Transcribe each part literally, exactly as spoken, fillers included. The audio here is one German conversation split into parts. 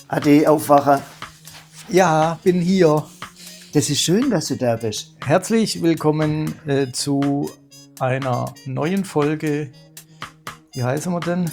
Ade, Aufwacher. Ja, bin hier. Das ist schön, dass du da bist. Herzlich willkommen äh, zu einer neuen Folge. Wie heißen wir denn?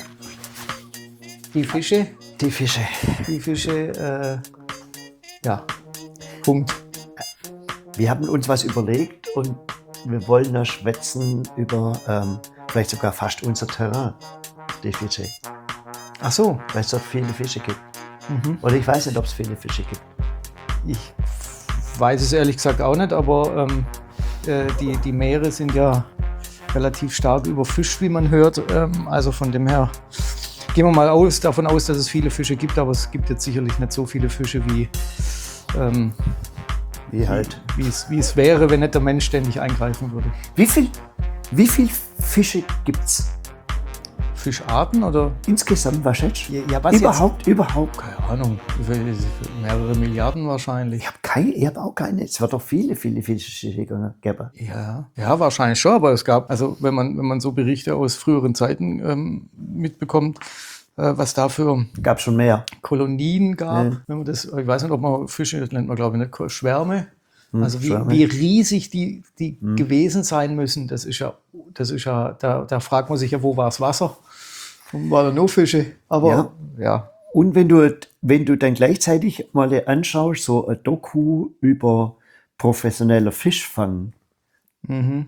Die Fische. Die Fische. Die Fische, äh, ja, Punkt. Wir haben uns was überlegt und wir wollen da schwätzen über ähm, vielleicht sogar fast unser Terrain, die Fische. Ach so. Weil es dort viele Fische gibt. Mhm. Oder ich weiß nicht, ob es viele Fische gibt. Ich weiß es ehrlich gesagt auch nicht, aber ähm, äh, die, die Meere sind ja relativ stark überfischt, wie man hört. Ähm, also von dem her gehen wir mal aus, davon aus, dass es viele Fische gibt, aber es gibt jetzt sicherlich nicht so viele Fische, wie, ähm, Wie halt. wie, es, wie es wäre, wenn nicht der Mensch ständig eingreifen würde. Wie viel, wie viel Fische gibt es Fischarten oder? insgesamt, was schätzt du? Ja, ja, was Überhaupt, jetzt? überhaupt. Keine Ahnung, mehrere Milliarden wahrscheinlich. Ich habe keine, ich habe auch keine. Es wird doch viele, viele Fische geben. Ja, ja, wahrscheinlich schon, aber es gab, also wenn man, wenn man so Berichte aus früheren Zeiten ähm, mitbekommt, äh, was da für Gab schon mehr. Kolonien gab, Ja. wenn man das, ich weiß nicht, ob man Fische, das nennt man glaube ich nicht, Schwärme, Hm, also wie, Schwärme. wie riesig die, die gewesen sein müssen, das ist ja, das ist ja, da, da fragt man sich ja, wo war das Wasser? Und war da nur Fische, aber Ja. ja. Und wenn du, wenn du dann gleichzeitig mal anschaust, so ein Doku über professioneller Fischfang, Mhm.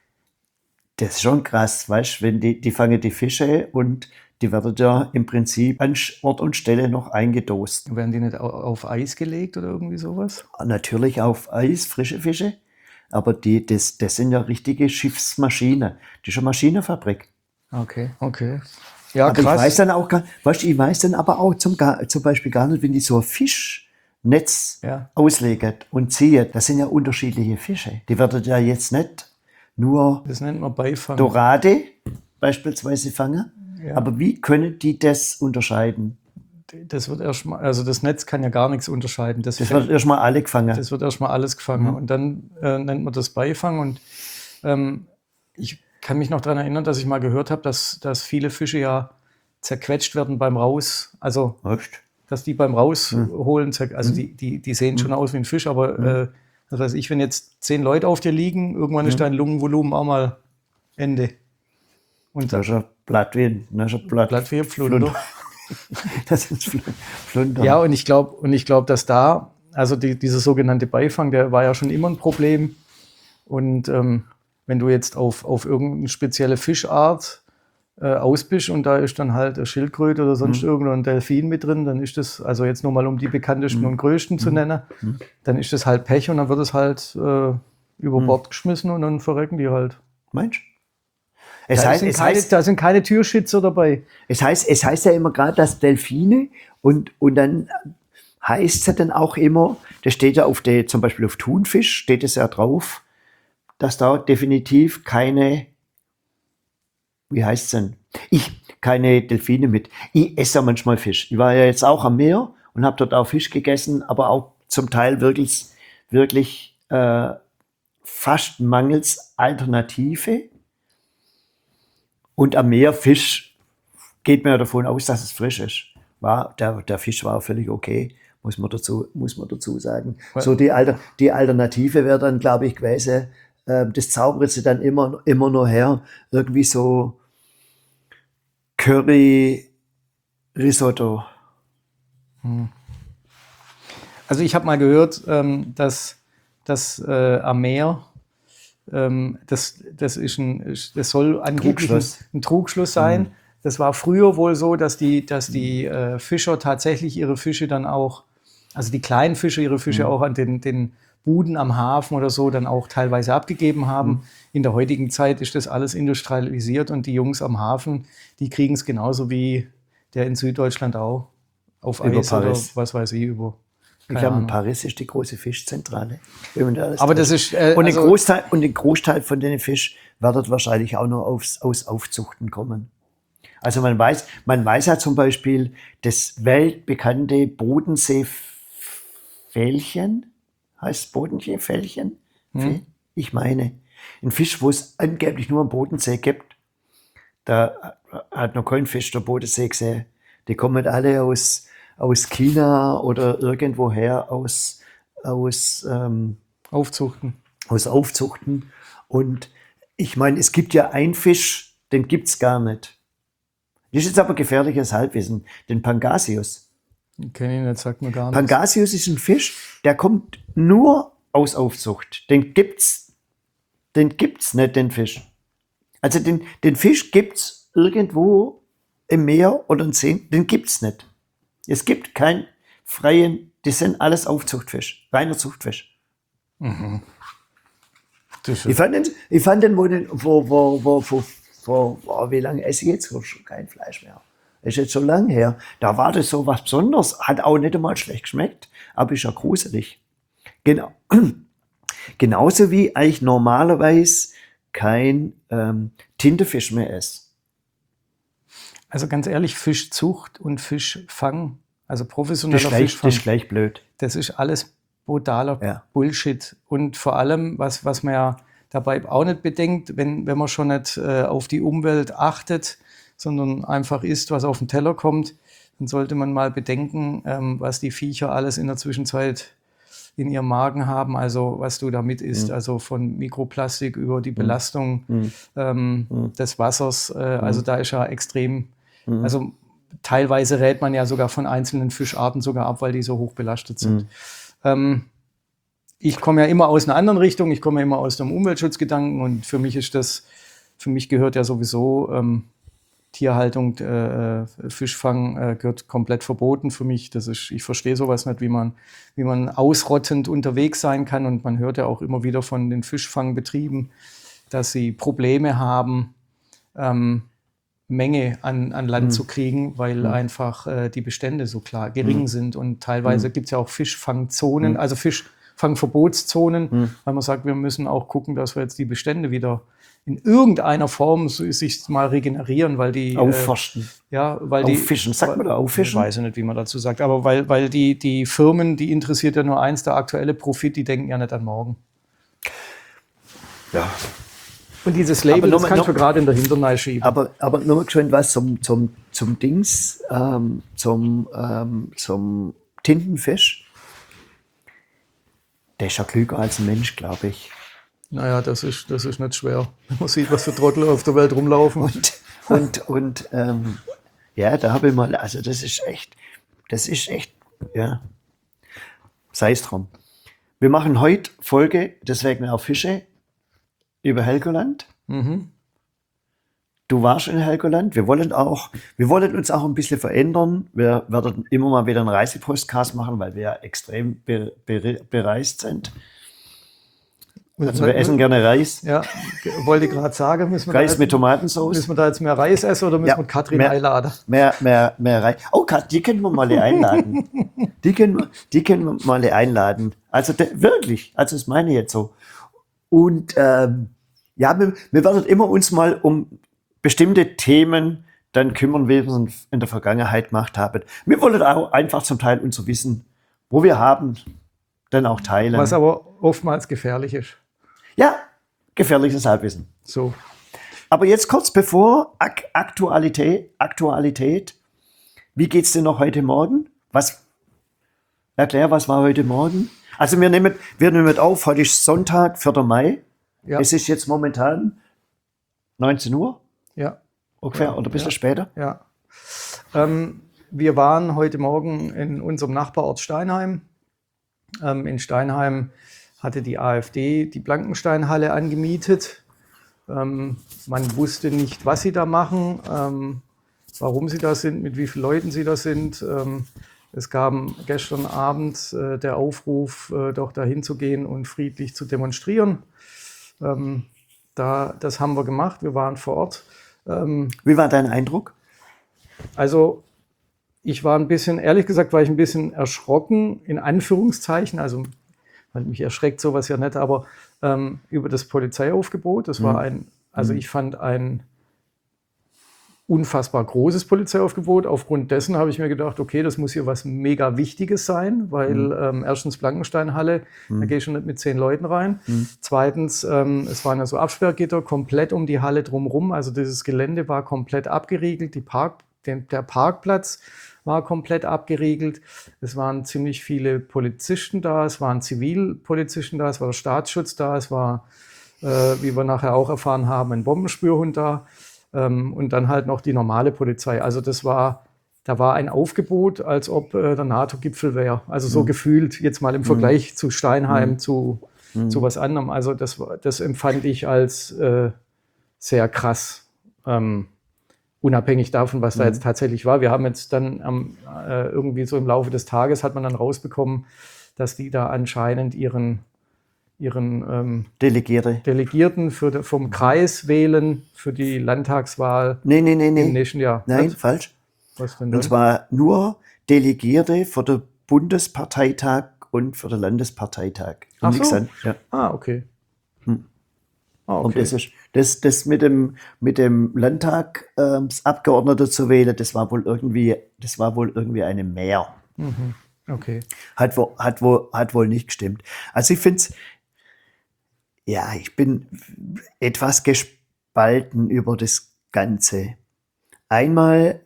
das ist schon krass, weißt du, wenn die, die fangen die Fische und die werden ja im Prinzip an Ort und Stelle noch eingedost. Werden die nicht au- auf Eis gelegt oder irgendwie sowas? Natürlich auf Eis, frische Fische, aber die, das, das sind ja richtige Schiffsmaschinen. Das ist eine Maschinenfabrik. Okay, okay. Ja, Aber krass. ich weiß dann auch gar, weißt du, ich weiß dann aber auch zum, Ga- zum Beispiel gar nicht, wenn die so ein Fischnetz Ja. auslegen und ziehen, das sind ja unterschiedliche Fische. Die werden ja jetzt nicht nur Das nennt man Beifang. Dorade beispielsweise fangen, Ja. aber wie können die das unterscheiden? Das wird erstmal, also das Netz kann ja gar nichts unterscheiden. Das, Das fängt- wird erstmal alle gefangen. das wird erstmal alles gefangen. Und dann äh, nennt man das Beifang. Und ähm, ich kann mich noch daran erinnern, dass ich mal gehört habe, dass, dass viele Fische ja zerquetscht werden beim Raus. Also, Weißt? dass die beim Rausholen, zer- also die, die, die sehen schon aus wie ein Fisch, aber äh, was weiß ich, wenn jetzt zehn Leute auf dir liegen, irgendwann ist dein Lungenvolumen auch mal Ende. Und Das ist ein Blatt wie ein, das ist ein Blatt, Blatt wie ein Flunder. Das ist Fl- Flunder. Ja, und ich glaube, und ich glaube, dass da, also die, dieser sogenannte Beifang, der war ja schon immer ein Problem. Und ähm, wenn du jetzt auf, auf irgendeine spezielle Fischart äh, aus bist und da ist dann halt eine Schildkröte oder sonst irgendein Delfin mit drin, dann ist das, also jetzt nur mal um die bekanntesten und größten zu nennen, dann ist das halt Pech und dann wird es halt äh, über Bord geschmissen und dann verrecken die halt. Meinst du? Es Da heißt, sind, es, keine, heißt, da sind keine Türschützer dabei. es, heißt, es heißt ja immer gerade, dass Delfine und, und dann heißt es ja dann auch immer, das steht ja auf der, zum Beispiel auf Thunfisch, steht es ja drauf, dass da definitiv keine, wie heißt es denn? Ich, keine Delfine mit. Ich esse ja manchmal Fisch. Ich war ja jetzt auch am Meer und habe dort auch Fisch gegessen, aber auch zum Teil wirklich, wirklich äh, fast mangels Alternative. Und am Meer Fisch geht man ja davon aus, dass es frisch ist. War, der, der Fisch war völlig okay, muss man dazu, muss man dazu sagen. So die, Alter, die Alternative wäre dann, glaube ich, gewesen, äh, das zaubert sie dann immer, immer noch her, irgendwie so Curry-Risotto. Also ich habe mal gehört, ähm, dass, dass äh, am Meer, ähm, das, das, ist ein, ist- das soll angeblich ein, Trugschluss. ein Trugschluss sein. Das war früher wohl so, dass die, dass die äh, Fischer tatsächlich ihre Fische dann auch, also die kleinen Fische ihre Fische auch an den, den Buden am Hafen oder so dann auch teilweise abgegeben haben. In der heutigen Zeit ist das alles industrialisiert und die Jungs am Hafen, die kriegen es genauso wie der in Süddeutschland auch auf Über Eis oder Paris. was weiß ich über. Ich Keine glaube, in Ahnung. Paris ist die große Fischzentrale. Wenn man da alles Aber drin- das ist, äh, und, ein also- Großteil, und ein Großteil von den Fisch wird wahrscheinlich auch noch aufs, aus Aufzuchten kommen. Also man weiß, man weiß ja zum Beispiel, das weltbekannte Bodensee-Fällchen, heißt Bodensee-Fällchen? Hm. Ich meine, ein Fisch, wo es angeblich nur am Bodensee gibt, da hat noch kein Fisch der Bodensee gesehen. Die kommen alle aus, aus China oder irgendwoher aus, aus, ähm, Aufzuchten. aus Aufzuchten. Und ich meine, es gibt ja einen Fisch, den gibt es gar nicht. Das ist jetzt aber gefährliches Halbwissen, den Pangasius. Kenne ich nicht, sagt mir gar nichts. Pangasius ist ein Fisch, der kommt nur aus Aufzucht. Den gibt's, den gibt's nicht, den Fisch. Also den, den Fisch gibt's irgendwo im Meer oder im See, den gibt's nicht. Es gibt keinen freien, die sind alles Aufzuchtfisch, reiner Zuchtfisch. Mhm. Ich fand den, ich fand den, wo, den wo, wo, wo, wo, wo, wo, wie lange esse ich jetzt schon kein Fleisch mehr? Das ist jetzt schon lange her. Da war das so was Besonderes. Hat auch nicht einmal schlecht geschmeckt, aber ist ja gruselig. Genau. Genauso wie ich normalerweise kein ähm, Tintenfisch mehr esse. Also ganz ehrlich, Fischzucht und Fischfang, also Das professioneller ist gleich, Fischfang, das ist gleich blöd. das ist alles brutaler Ja. Bullshit. Und vor allem, was, was man ja dabei auch nicht bedenkt, wenn, wenn man schon nicht äh, auf die Umwelt achtet, sondern einfach isst, was auf den Teller kommt, dann sollte man mal bedenken, ähm, was die Viecher alles in der Zwischenzeit in ihrem Magen haben, also was du damit isst, Mhm. also von Mikroplastik über die Belastung Mhm. ähm, Mhm. des Wassers, äh, also da ist ja extrem, Mhm. also teilweise rät man ja sogar von einzelnen Fischarten sogar ab, weil die so hoch belastet sind. Mhm. Ähm, ich komme ja immer aus einer anderen Richtung, ich komme ja immer aus dem Umweltschutzgedanken und für mich ist das, für mich gehört ja sowieso ähm, Tierhaltung, äh, Fischfang äh, gehört komplett verboten für mich. Das ist, ich verstehe sowas nicht, wie man, wie man ausrottend unterwegs sein kann. Und man hört ja auch immer wieder von den Fischfangbetrieben, dass sie Probleme haben, ähm, Menge an, an Land Mhm. zu kriegen, weil Mhm. einfach äh, die Bestände so klar gering Mhm. sind. Und teilweise Mhm. gibt es ja auch Fischfangzonen, Mhm. also Fischfangverbotszonen, Mhm. weil man sagt, wir müssen auch gucken, dass wir jetzt die Bestände wieder in irgendeiner Form so, sich mal regenerieren, weil die Aufforsten. Äh, ja, weil die Auffischen. Sagt man da auffischen? Ich weiß nicht, wie man dazu sagt, aber weil, weil die, die Firmen, die interessiert ja nur eins, der aktuelle Profit, die denken ja nicht an morgen. Ja. Und dieses Label, Aber das noch- kannst du noch- gerade in der Hinternei schieben. Aber, aber nur mal geschwind was zum, zum, zum Dings, ähm, zum, ähm, zum Tintenfisch. Der ist ja klüger als ein Mensch, glaube ich. Naja, das ist, das ist nicht schwer. Wenn man sieht, was für Trottel auf der Welt rumlaufen. Und, und, und ähm, ja, da habe ich mal, also das ist echt, das ist echt, ja, sei es drum. Wir machen heute Folge, deswegen auch Fische, über Helgoland. Mhm. Du warst in Helgoland. Wir wollen auch, wir wollen uns auch ein bisschen verändern. Wir werden immer mal wieder einen Reisepostcast machen, weil wir ja extrem be, be, bereist sind. Also wir essen gerne Reis. Ja, wollte ich gerade sagen, müssen wir, Reis da mit jetzt, Tomatensauce. müssen wir da jetzt mehr Reis essen oder müssen Ja, wir Katrin mehr- einladen? Mehr, mehr, mehr Reis. Oh, Kat, die können wir mal einladen. Die können, wir- die können wir mal einladen. Also de, wirklich, also das meine ich jetzt so. Und ähm, ja, wir, wir werden immer uns mal um bestimmte Themen dann kümmern, wie wir es in der Vergangenheit gemacht haben. Wir wollen auch einfach zum Teil unser Wissen, wo wir haben, dann auch teilen. Was aber oftmals gefährlich ist. Ja, gefährliches Halbwissen. So. Aber jetzt kurz bevor Ak Aktualität, Aktualität. Wie geht's dir noch heute Morgen? Was? Erklär, was war heute Morgen? Also wir nehmen, wir nehmen auf, heute ist Sonntag, vierter Mai. Ja. Es ist jetzt momentan neunzehn Uhr Ja. ungefähr Ja, oder ein bisschen ja. später. Ja. Ähm, wir waren heute Morgen in unserem Nachbarort Steinheim. Ähm, in Steinheim hatte die AfD die Blankensteinhalle angemietet. Ähm, man wusste nicht, was sie da machen, ähm, warum sie da sind, mit wie vielen Leuten sie da sind. Ähm, es gab gestern Abend äh, der Aufruf, äh, doch dahin zu gehen und friedlich zu demonstrieren. Ähm, da, das haben wir gemacht, wir waren vor Ort. Ähm, Wie war dein Eindruck? also ich war ein bisschen, ehrlich gesagt, war ich ein bisschen erschrocken, in Anführungszeichen, also weil mich erschreckt sowas ja nicht, aber ähm, über das Polizeiaufgebot. Das war Mhm. ein, also Mhm. ich fand ein unfassbar großes Polizeiaufgebot. Aufgrund dessen habe ich mir gedacht, okay, das muss hier was mega Wichtiges sein, weil Mhm. ähm, erstens Blankensteinhalle, da gehe ich schon nicht mit zehn Leuten rein. Mhm. Zweitens, ähm, es waren ja so Absperrgitter komplett um die Halle drumherum, also dieses Gelände war komplett abgeriegelt, die Park den, der Parkplatz war komplett abgeriegelt. Es waren ziemlich viele Polizisten da, es waren Zivilpolizisten da, es war der Staatsschutz da, es war, äh, wie wir nachher auch erfahren haben, ein Bombenspürhund da ähm, und dann halt noch die normale Polizei. Also das war, da war ein Aufgebot, als ob äh, der NATO-Gipfel wäre. Also so Mhm. gefühlt jetzt mal im Vergleich Mhm. zu Steinheim, Mhm. zu, Mhm. zu was anderem. Also das, war- das empfand ich als äh, sehr krass. Ähm, unabhängig davon, was da jetzt Mhm. tatsächlich war. Wir haben jetzt dann am, äh, irgendwie so im Laufe des Tages hat man dann rausbekommen, dass die da anscheinend ihren, ihren ähm, Delegierte. Delegierten für, de- vom Kreis wählen für die Landtagswahl Nee, nee, nee, im nee. nächsten Jahr. Nein, Nicht? falsch. Was denn Und dann? zwar nur Delegierte für den Bundesparteitag und für den Landesparteitag. Und Ach nichts so. an. Ja. Ah, okay. Hm. Ah, Und okay. das ist das, das mit dem mit dem Landtag ähm, das Abgeordnete zu wählen, das war wohl irgendwie, das war wohl irgendwie eine Mehr. Mhm. Okay. Hat wohl, hat wohl, hat wohl nicht gestimmt. Also ich finde es, ja, ich bin etwas gespalten über das Ganze. Einmal,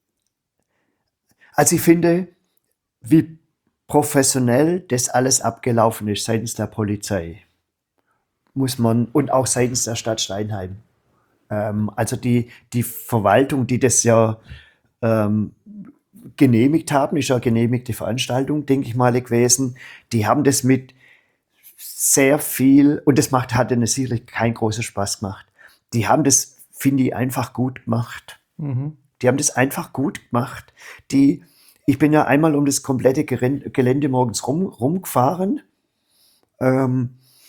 also ich finde, wie professionell das alles abgelaufen ist seitens der Polizei, muss man, und auch seitens der Stadt Steinheim. Ähm, also die, die Verwaltung, die das ja ähm, genehmigt haben, ist ja eine genehmigte Veranstaltung, denke ich mal, gewesen. Die haben das mit sehr viel, und das macht, hat ihnen sicherlich keinen großen Spaß gemacht. Die haben das, finde ich, einfach gut gemacht. Mhm. Die haben das einfach gut gemacht. Die, ich bin ja einmal um das komplette Geren- Gelände morgens rum, rumgefahren. Ähm,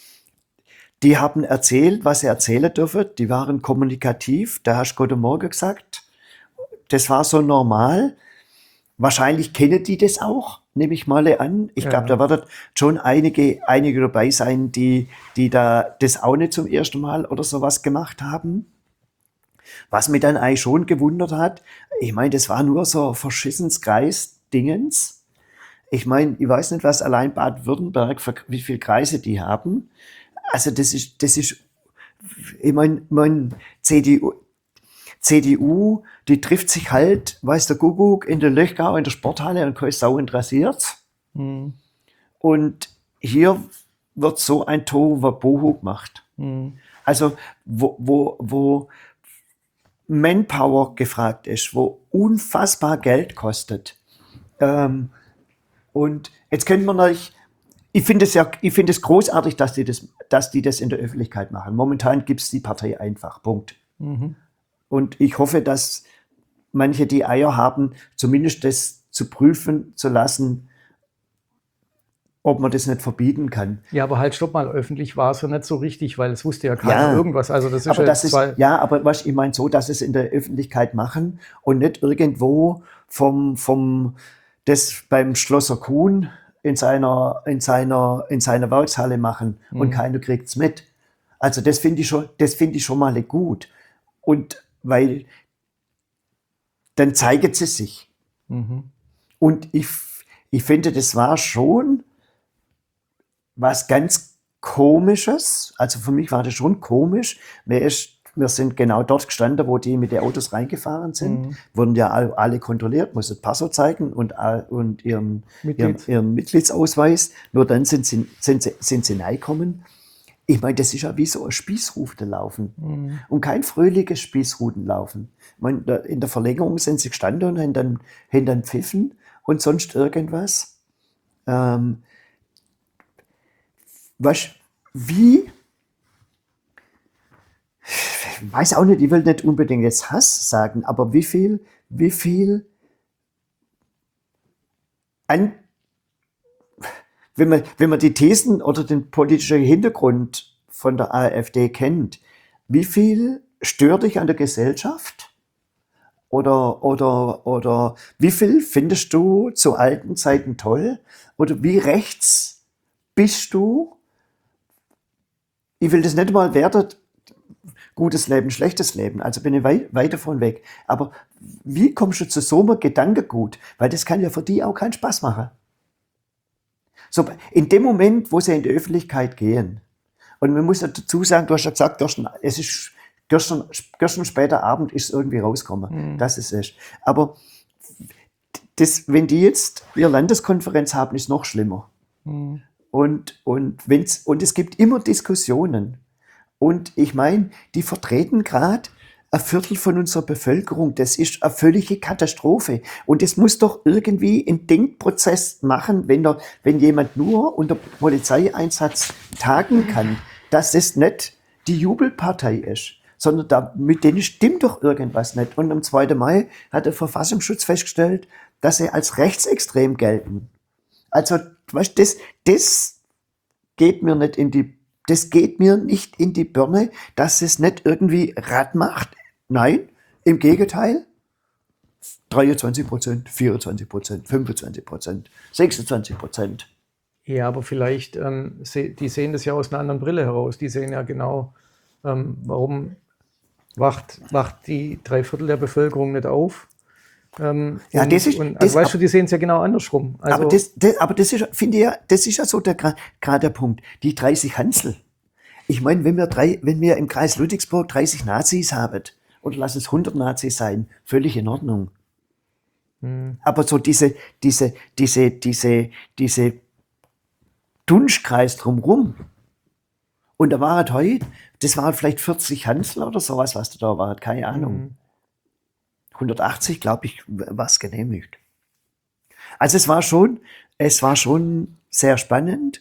die haben erzählt, was sie erzählen dürfen. Die waren kommunikativ. Da hast du Guten Morgen gesagt. Das war so normal. Wahrscheinlich kennen die das auch, nehme ich mal an. Ich Ja, glaube, ja. da werden schon einige, einige dabei sein, die, die da das auch nicht zum ersten Mal oder sowas gemacht haben. Was mich dann eigentlich schon gewundert hat, ich meine, das war nur so ein verschissens Kreis-Dingens. Ich meine, ich weiß nicht, was allein Baden-Württemberg, für wie viele Kreise die haben. Also das ist, das ist, ich meine, mein C D U, C D U, die trifft sich halt, weiß der Kuckuck, in der Löchgau, in der Sporthalle und keine Sau interessiert. Mhm. Und hier wird so ein Tohuwabohu gemacht. Mhm. Also, wo, wo, wo Manpower gefragt ist, wo unfassbar Geld kostet. Ähm, und jetzt könnte man euch, ich finde es ja, ich finde es großartig, dass die das, dass die das in der Öffentlichkeit machen. Momentan gibt es die Partei einfach. Punkt. Mhm. Und ich hoffe, dass manche die Eier haben, zumindest das zu prüfen zu lassen, ob man das nicht verbieten kann. Ja, aber halt, stopp mal, öffentlich war es ja nicht so richtig, weil es wusste ja keiner Ja, irgendwas. Also das ist aber ja das jetzt ist, zwei. ja, aber was ich meine so, dass es in der Öffentlichkeit machen und nicht irgendwo vom, vom, das beim Schlosser Kuhn in seiner, in seiner, in seiner Werkshalle machen und Mhm. keiner kriegt's mit. Also das finde ich schon, das finde ich schon mal gut. Und weil, dann zeigen sie sich. Mhm. Und ich, ich finde, das war schon was ganz Komisches. Also für mich war das schon komisch. Mir ist, wir sind genau dort gestanden, wo die mit den Autos reingefahren sind. Mhm. Wurden ja alle, alle kontrolliert, mussten Passwort zeigen und, all- und ihren, ihren, Mitglied. ihren Mitgliedsausweis. Nur dann sind sie, sind sie, sind sie reingekommen. Ich meine, das ist ja wie so ein Spießrutenlaufen. Mhm. Und kein fröhliches Spießrutenlaufen. Ich meine, da- in der Verlängerung sind sie gestanden und haben dann, haben dann pfiffen und sonst irgendwas. Ähm, was, wie, ich weiß auch nicht, ich will nicht unbedingt jetzt Hass sagen, aber wie viel, wie viel an, wenn man, wenn man die Thesen oder den politischen Hintergrund von der AfD kennt, wie viel stört dich an der Gesellschaft? Oder, oder, oder wie viel findest du zu alten Zeiten toll? Oder wie rechts bist du? Ich will das nicht mal werten, gutes Leben, schlechtes Leben, also bin ich weit, weit davon weg. Aber wie kommst du zu so einem Gedankengut? Weil das kann ja für die auch keinen Spaß machen. So, in dem Moment, wo sie in die Öffentlichkeit gehen, und man muss ja dazu sagen, du hast ja gesagt, du hast ein, es ist Gestern, gestern später Abend ist es irgendwie rausgekommen. Mhm. Das ist es. Aber das, wenn die jetzt ihre Landeskonferenz haben, ist noch schlimmer. Mhm. Und, und, wenn's, und es gibt immer Diskussionen. Und ich meine, die vertreten gerade ein Viertel von unserer Bevölkerung. Das ist eine völlige Katastrophe. Und es muss doch irgendwie einen Denkprozess machen, wenn, der, wenn jemand nur unter Polizeieinsatz tagen kann, dass es nicht die Jubelpartei ist, sondern da, mit denen stimmt doch irgendwas nicht. Und am zweiten Mai hat der Verfassungsschutz festgestellt, dass sie als rechtsextrem gelten. Also, weißt, das, das geht mir nicht in die, das geht mir nicht in die Birne, dass es nicht irgendwie Rad macht. Nein, im Gegenteil. dreiundzwanzig Prozent, vierundzwanzig Prozent, fünfundzwanzig Prozent, sechsundzwanzig Prozent. Ja, aber vielleicht, ähm, se- die sehen das ja aus einer anderen Brille heraus. Die sehen ja genau, ähm, warum wacht, wacht die Dreiviertel der Bevölkerung nicht auf. Ähm, Ja, und, das ist- und, das- also weißt du, die sehen es ja genau andersrum. Also, aber das, das, aber das ist, finde ich ja, das ist ja so der, gra- gerade der Punkt. Die dreißig Hansel. Ich meine, wenn wir drei, wenn wir im Kreis Ludwigsburg dreißig Nazis haben, oder lass es hundert Nazis sein, völlig in Ordnung. hm, Aber so diese, diese, diese, diese, diese Dunschkreis drumrum. Und da war halt heute, das waren vielleicht vierzig Hansel oder sowas, was da war, keine Ahnung. hm. hundertachtzig, glaube ich, was genehmigt. Also es war schon, es war schon sehr spannend.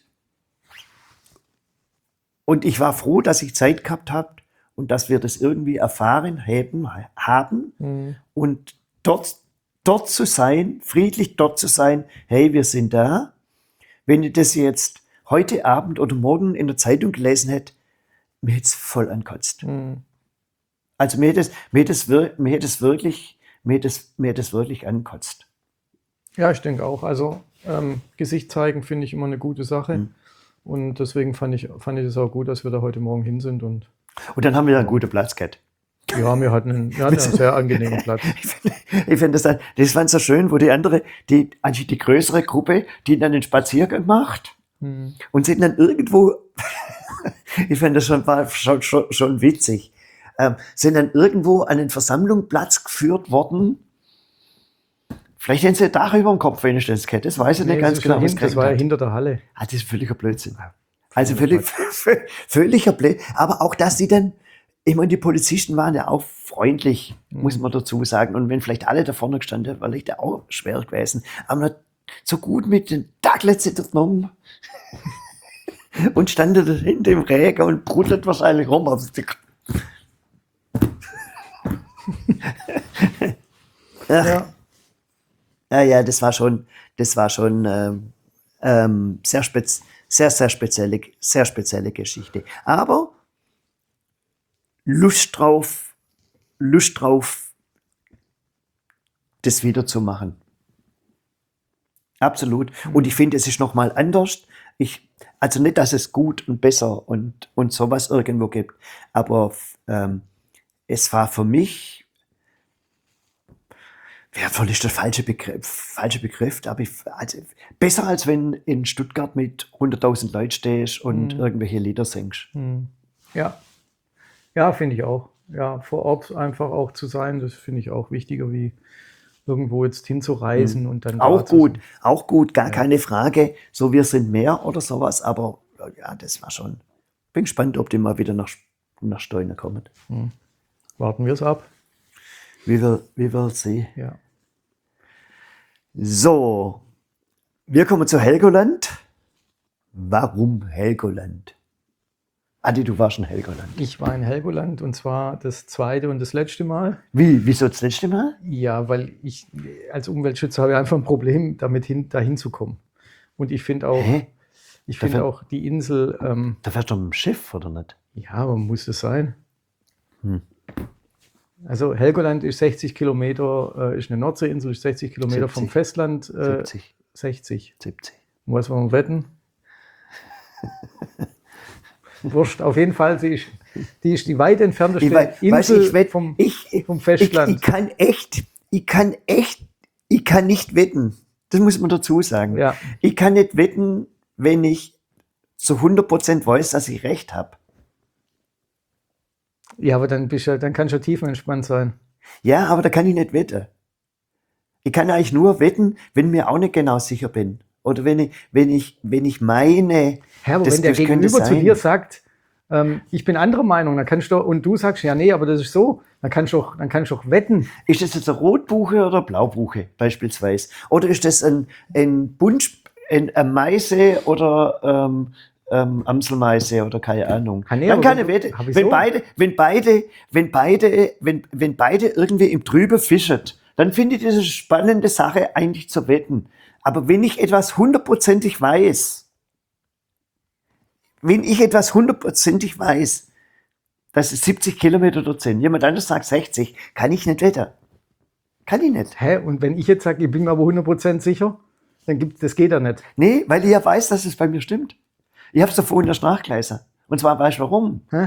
Und ich war froh, dass ich Zeit gehabt habe und dass wir das irgendwie erfahren haben, haben. Mhm. Und dort, dort zu sein, friedlich dort zu sein, hey, wir sind da. Wenn ich das jetzt heute Abend oder morgen in der Zeitung gelesen hätte, mir hätte es voll ankotzt. Mhm. Also mir hätte es, mir hätte es, wir- mir hätte es wirklich, mir hätte es, mir hätte es wirklich ankotzt. Ja, ich denke auch. Also ähm, Gesicht zeigen finde ich immer eine gute Sache. Mhm. Und deswegen fand ich, fand ich es auch gut, dass wir da heute Morgen hin sind. Und Und dann haben wir einen guten Platz gehabt. ja, wir hatten einen, wir hatten einen sehr angenehmen Platz. Ich finde ich find das, dann- das fand so schön, wo die andere, die, also die größere Gruppe, die dann den Spaziergang macht Mhm. und sind dann irgendwo, ich finde das schon, war schon, schon, schon witzig, ähm, sind dann irgendwo an den Versammlungsplatz geführt worden. Vielleicht haben sie ein Dach über dem Kopf wenigstens gehabt, das weiß ich Nee, nicht das ganz ist genau. ja was hin, das gekriegt war ja hat. hinter der Halle. Ah, das ist völliger Blödsinn. Also völlig, völliger Blödsinn. Aber auch, dass sie dann, ich meine, die Polizisten waren ja auch freundlich, muss man dazu sagen. Und wenn vielleicht alle da vorne gestanden, wäre vielleicht auch schwer gewesen. Aber man hat so gut mit den Taglätzen genommen und stand da hinter dem Regen und brudelt wahrscheinlich rum. Also die- Ach, Ja. ja, ja, das war schon, das war schon ähm, ähm, sehr, spez sehr, sehr spezielle, sehr spezielle Geschichte. Aber Lust drauf, Lust drauf, das wieder zu machen. Absolut. Und ich finde, es ist noch mal anders. Ich, also nicht, dass es gut und besser und, und sowas irgendwo gibt, aber ähm, es war für mich, wertvoll ist der falsche Begriff, falsche Begriff, aber ich, also besser als wenn in Stuttgart mit hunderttausend Leuten stehst und irgendwelche Lieder singst. Mhm. Ja, ja, finde ich auch. Ja, vor Ort einfach auch zu sein, das finde ich auch wichtiger, wie irgendwo jetzt hinzureisen und dann da Auch zu gut, sein. auch gut, gar keine Frage. So, wir sind mehr oder sowas, aber ja, das war schon. Bin gespannt, ob die mal wieder nach, nach Steune kommen. Warten wir es ab. Wie wir, wie wir sehen. Ja. So, wir kommen zu Helgoland. Warum Helgoland? Adi, du warst in Helgoland. Ich war in Helgoland und zwar das zweite und das letzte Mal. Wie, wieso das letzte Mal? Ja, weil ich als Umweltschützer habe ich einfach ein Problem, damit hin, dahin zu kommen. Und ich finde auch, Hä? ich finde Dafür- auch die Insel, ähm, Da fährst du mit dem Schiff, oder nicht? ja, aber muss es sein? Hm. Also Helgoland ist sechzig Kilometer, äh, ist eine Nordseeinsel, ist sechzig Kilometer vom siebzig. Festland. Äh, siebzig, sechzig. siebzig. Was wollen wir wetten? Wurscht, auf jeden Fall, sie ist, die ist die weit entfernte Ich, wei- weiß, Insel ich, wett, vom, ich, vom ich, Festland. ich kann echt, ich kann echt, ich kann nicht wetten. Das muss man dazu sagen. Ja. Ich kann nicht wetten, wenn ich zu hundert Prozent weiß, dass ich recht habe. Ja, aber dann, bist du, dann kannst du tiefenentspannt sein. Ja, aber da kann ich nicht wetten. Ich kann eigentlich nur wetten, wenn mir auch nicht genau sicher bin. Oder wenn ich, wenn ich, wenn ich meine, Ja, aber das, wenn der das könnte Gegenüber zu sein. dir sagt, ähm, ich bin anderer Meinung, dann kannst du, und du sagst, ja, nee, aber das ist so, dann kannst du auch, dann kannst du auch wetten. Ist das jetzt eine Rotbuche oder Blaubuche beispielsweise? Oder ist das ein, ein Bunsch, ein, ein Meise oder ähm, ähm, Amselmeise oder keine Ahnung? Ah, nee, Dann aber kann wenn ich du- wetten, hab ich wenn so. beide, wenn beide, wenn beide, wenn, wenn beide irgendwie im Trübe fischen, dann finde ich das eine spannende Sache eigentlich zu wetten. Aber wenn ich etwas hundertprozentig weiß, wenn ich etwas hundertprozentig weiß, dass es siebzig Kilometer dort sind, jemand anderes sagt sechzig, kann ich nicht wetten. Kann ich nicht. Hä? Und wenn ich jetzt sage, ich bin mir aber hundert Prozent sicher, dann gibt das geht ja nicht. Nee, weil ich ja weiß, dass es bei mir stimmt. Ich habe es doch vorhin erst nachgelesen. Und zwar weißt du warum. Hä?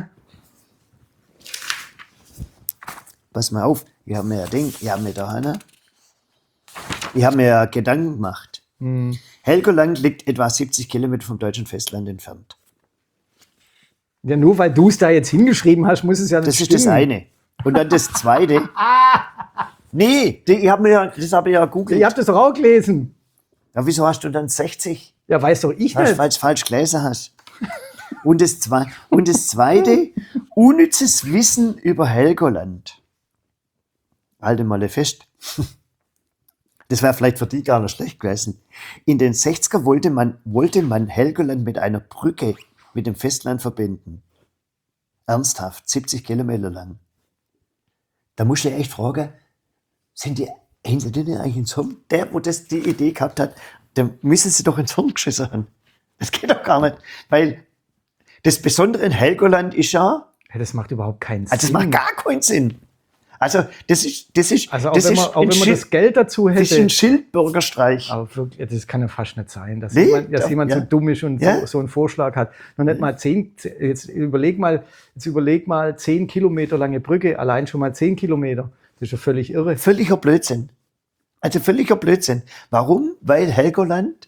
Pass mal auf, ich habe mir ja Ding, ich habe mir da Hanna, ich habe mir ja Gedanken gemacht. Hm. Helgoland liegt etwa siebzig Kilometer vom deutschen Festland entfernt. Ja, nur weil du es da jetzt hingeschrieben hast, muss es ja nicht Das ist stimmen. das eine. Und dann das zweite. Nee, die, ich habe mir ja, das habe ich ja googelt. Ihr habt das doch auch gelesen. Ja, wieso hast du dann sechzig? Ja, weiß doch ich Weil nicht. du falsch gelesen hast. Und das, zwei, und das zweite, unnützes Wissen über Helgoland. Halte mal fest. Das wäre vielleicht für die gar nicht schlecht gewesen. In den sechziger wollte man, wollte man Helgoland mit einer Brücke mit dem Festland verbinden. Ernsthaft, siebzig Kilometer lang. Da musst du dich echt fragen, sind die hinter denen eigentlich ins Hirn? Der, wo das die Idee gehabt hat, dem müssen sie doch ins Hirn geschissen haben. Das geht doch gar nicht. Weil das Besondere in Helgoland ist ja, Ja, das macht überhaupt keinen Sinn. also das macht gar keinen Sinn. Also das ist, das ist, Also auch das wenn ist man, auch ein wenn man Schild- das Geld dazu das ist hätte. ein Schildbürgerstreich. Aber wirklich, das kann ja fast nicht sein, dass Nee, jemand, dass doch, jemand ja. so dumm ist und Ja. so, so einen Vorschlag hat. Noch nicht mal zehn, jetzt überleg mal, jetzt überleg mal zehn Kilometer lange Brücke, allein schon mal zehn Kilometer. Das ist ja völlig irre. Völliger Blödsinn. Also völliger Blödsinn. Warum? Weil Helgoland,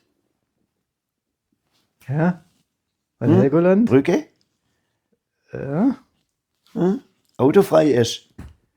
Ja. Weil Hm? Helgoland, Brücke, ja, hm, autofrei ist.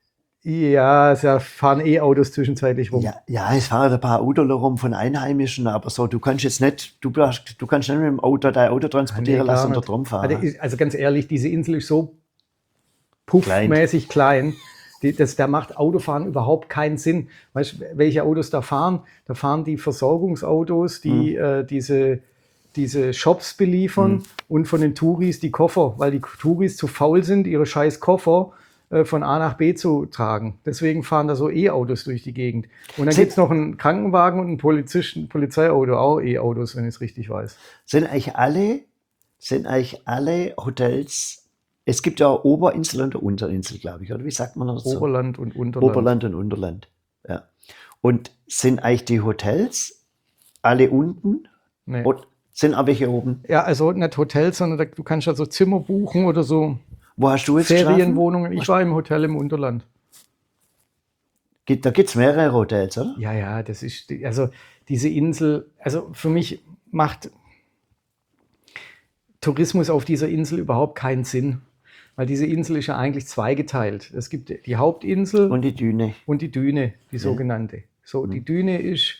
ja, es ja, fahren E-Autos zwischenzeitlich rum. Ja, ja, es fahren ein paar Autos rum von Einheimischen, aber so, du kannst jetzt nicht, du, darfst- du kannst nicht mit dem Auto dein Auto transportieren Nee, klar lassen und nicht. dort rumfahren. Also, ist- also ganz ehrlich, diese Insel ist so puffmäßig klein. Die, das, da macht Autofahren überhaupt keinen Sinn. Weißt du, welche Autos da fahren? Da fahren die Versorgungsautos, die äh, diese, diese Shops beliefern und von den Touris die Koffer, weil die Touris zu faul sind, ihre scheiß Koffer äh, von A nach B zu tragen. Deswegen fahren da so E-Autos durch die Gegend. Und dann Sind- gibt es noch einen Krankenwagen und ein Polizisten, Polizeiauto, auch E-Autos, wenn ich es richtig weiß. Sind eigentlich alle, sind eigentlich alle Hotels, es gibt ja Oberinsel und Unterinsel, glaube ich, oder wie sagt man das so? Oberland und Unterland. Oberland und Unterland. Ja. Und sind eigentlich die Hotels alle unten? Nee. Und sind auch welche oben? Ja, also nicht Hotels, sondern da, du kannst ja so Zimmer buchen oder so Wo hast du jetzt geschlafen? Ferienwohnungen. Ich war im Hotel im Unterland. Gibt- Da gibt es mehrere Hotels, oder? Ja, ja, das ist, die- also diese Insel, also für mich macht Tourismus auf dieser Insel überhaupt keinen Sinn. Weil diese Insel ist ja eigentlich zweigeteilt. Es gibt die Hauptinsel Und die Düne. und die Düne, die sogenannte. So, Mhm. die Düne ist,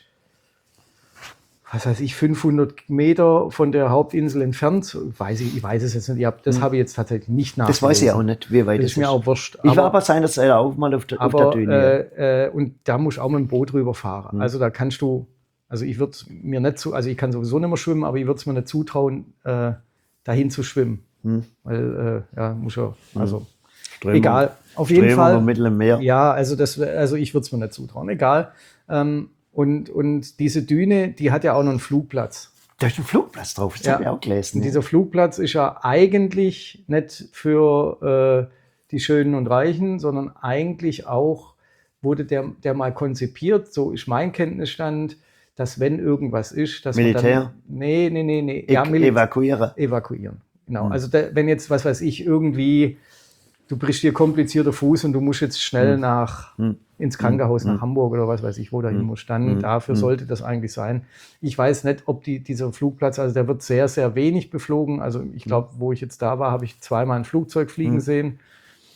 was weiß ich, fünfhundert Meter von der Hauptinsel entfernt. Weiß ich, ich weiß es jetzt nicht. Ich hab, das habe ich jetzt tatsächlich nicht nachgelesen. Das weiß ich auch nicht, wie weit Das das ist mir auch wurscht. Ich war aber seinerzeit auch mal auf der, auf der aber Düne. äh, äh, und da musst du auch mit dem Boot rüberfahren. Mhm. Also da kannst du, also ich würde mir nicht zu, also ich kann sowieso nicht mehr schwimmen, aber ich würde es mir nicht zutrauen, äh, dahin zu schwimmen. Hm. Weil, äh, ja, muss ja, also Strömung- egal. Auf jeden Strömung Fall. im Mittelmeer. Ja, also das, also ich würde es mir nicht zutrauen. Egal. Ähm, und, und diese Düne, die hat ja auch noch einen Flugplatz. Da ist ein Flugplatz drauf, das Ja. habe ich auch gelesen. Und ja. dieser Flugplatz ist ja eigentlich nicht für äh, die Schönen und Reichen, sondern eigentlich auch wurde der, der mal konzipiert, so ist mein Kenntnisstand, dass wenn irgendwas ist, dass Militär? man dann... Nee, nee, nee, nee. E- evakuieren. Evakuieren. Genau. Hm. Also da, wenn jetzt, was weiß ich, irgendwie, du brichst dir komplizierter Fuß und du musst jetzt schnell Hm. nach Hm. ins Krankenhaus, Hm. nach Hamburg oder was weiß ich, wo dahin Hm. musst, dann Hm. dafür Hm. sollte das eigentlich sein. Ich weiß nicht, ob die, dieser Flugplatz, also der wird sehr, sehr wenig beflogen. Also ich glaube, wo ich jetzt da war, habe ich zweimal ein Flugzeug fliegen Hm. sehen.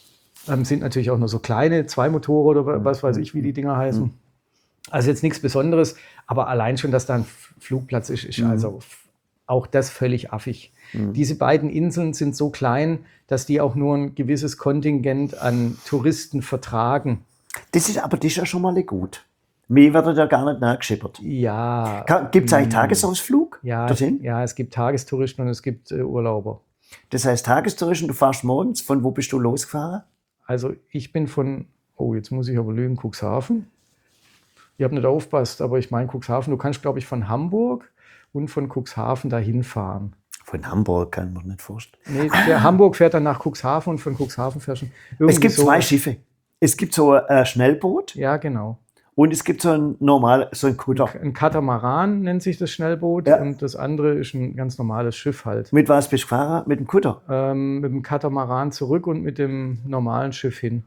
Ähm, sind natürlich auch nur so kleine, zwei Motoren oder was weiß ich, wie die Dinger heißen. Also jetzt nichts Besonderes, aber allein schon, dass da ein Flugplatz ist, ist also auch das völlig affig. Diese beiden Inseln sind so klein, dass die auch nur ein gewisses Kontingent an Touristen vertragen. Das ist aber das ist ja schon mal gut. Mehr wird da gar nicht nachgeschippert. Ja. Gibt es eigentlich Tagesausflug Ja, dorthin? ja, es gibt Tagestouristen und es gibt äh, Urlauber. Das heißt Tagestouristen, du fährst morgens, von wo bist du losgefahren? Also ich bin von, oh, jetzt muss ich aber lügen, Cuxhaven. Ich habe nicht aufgepasst, aber ich meine Cuxhaven. Du kannst, glaube ich, von Hamburg und von Cuxhaven dahin fahren. Von Hamburg kann man nicht vorstellen. Nee, der Hamburg fährt dann nach Cuxhaven und von Cuxhaven fährst du irgendwie Es gibt so. zwei Schiffe. Es gibt so ein Schnellboot Ja, genau. und es gibt so ein normal, so ein Kutter. Ein Katamaran nennt sich das Schnellboot Ja. und das andere ist ein ganz normales Schiff halt. Mit was bist du gefahren? Mit dem Kutter? Ähm, mit dem Katamaran zurück und mit dem normalen Schiff hin.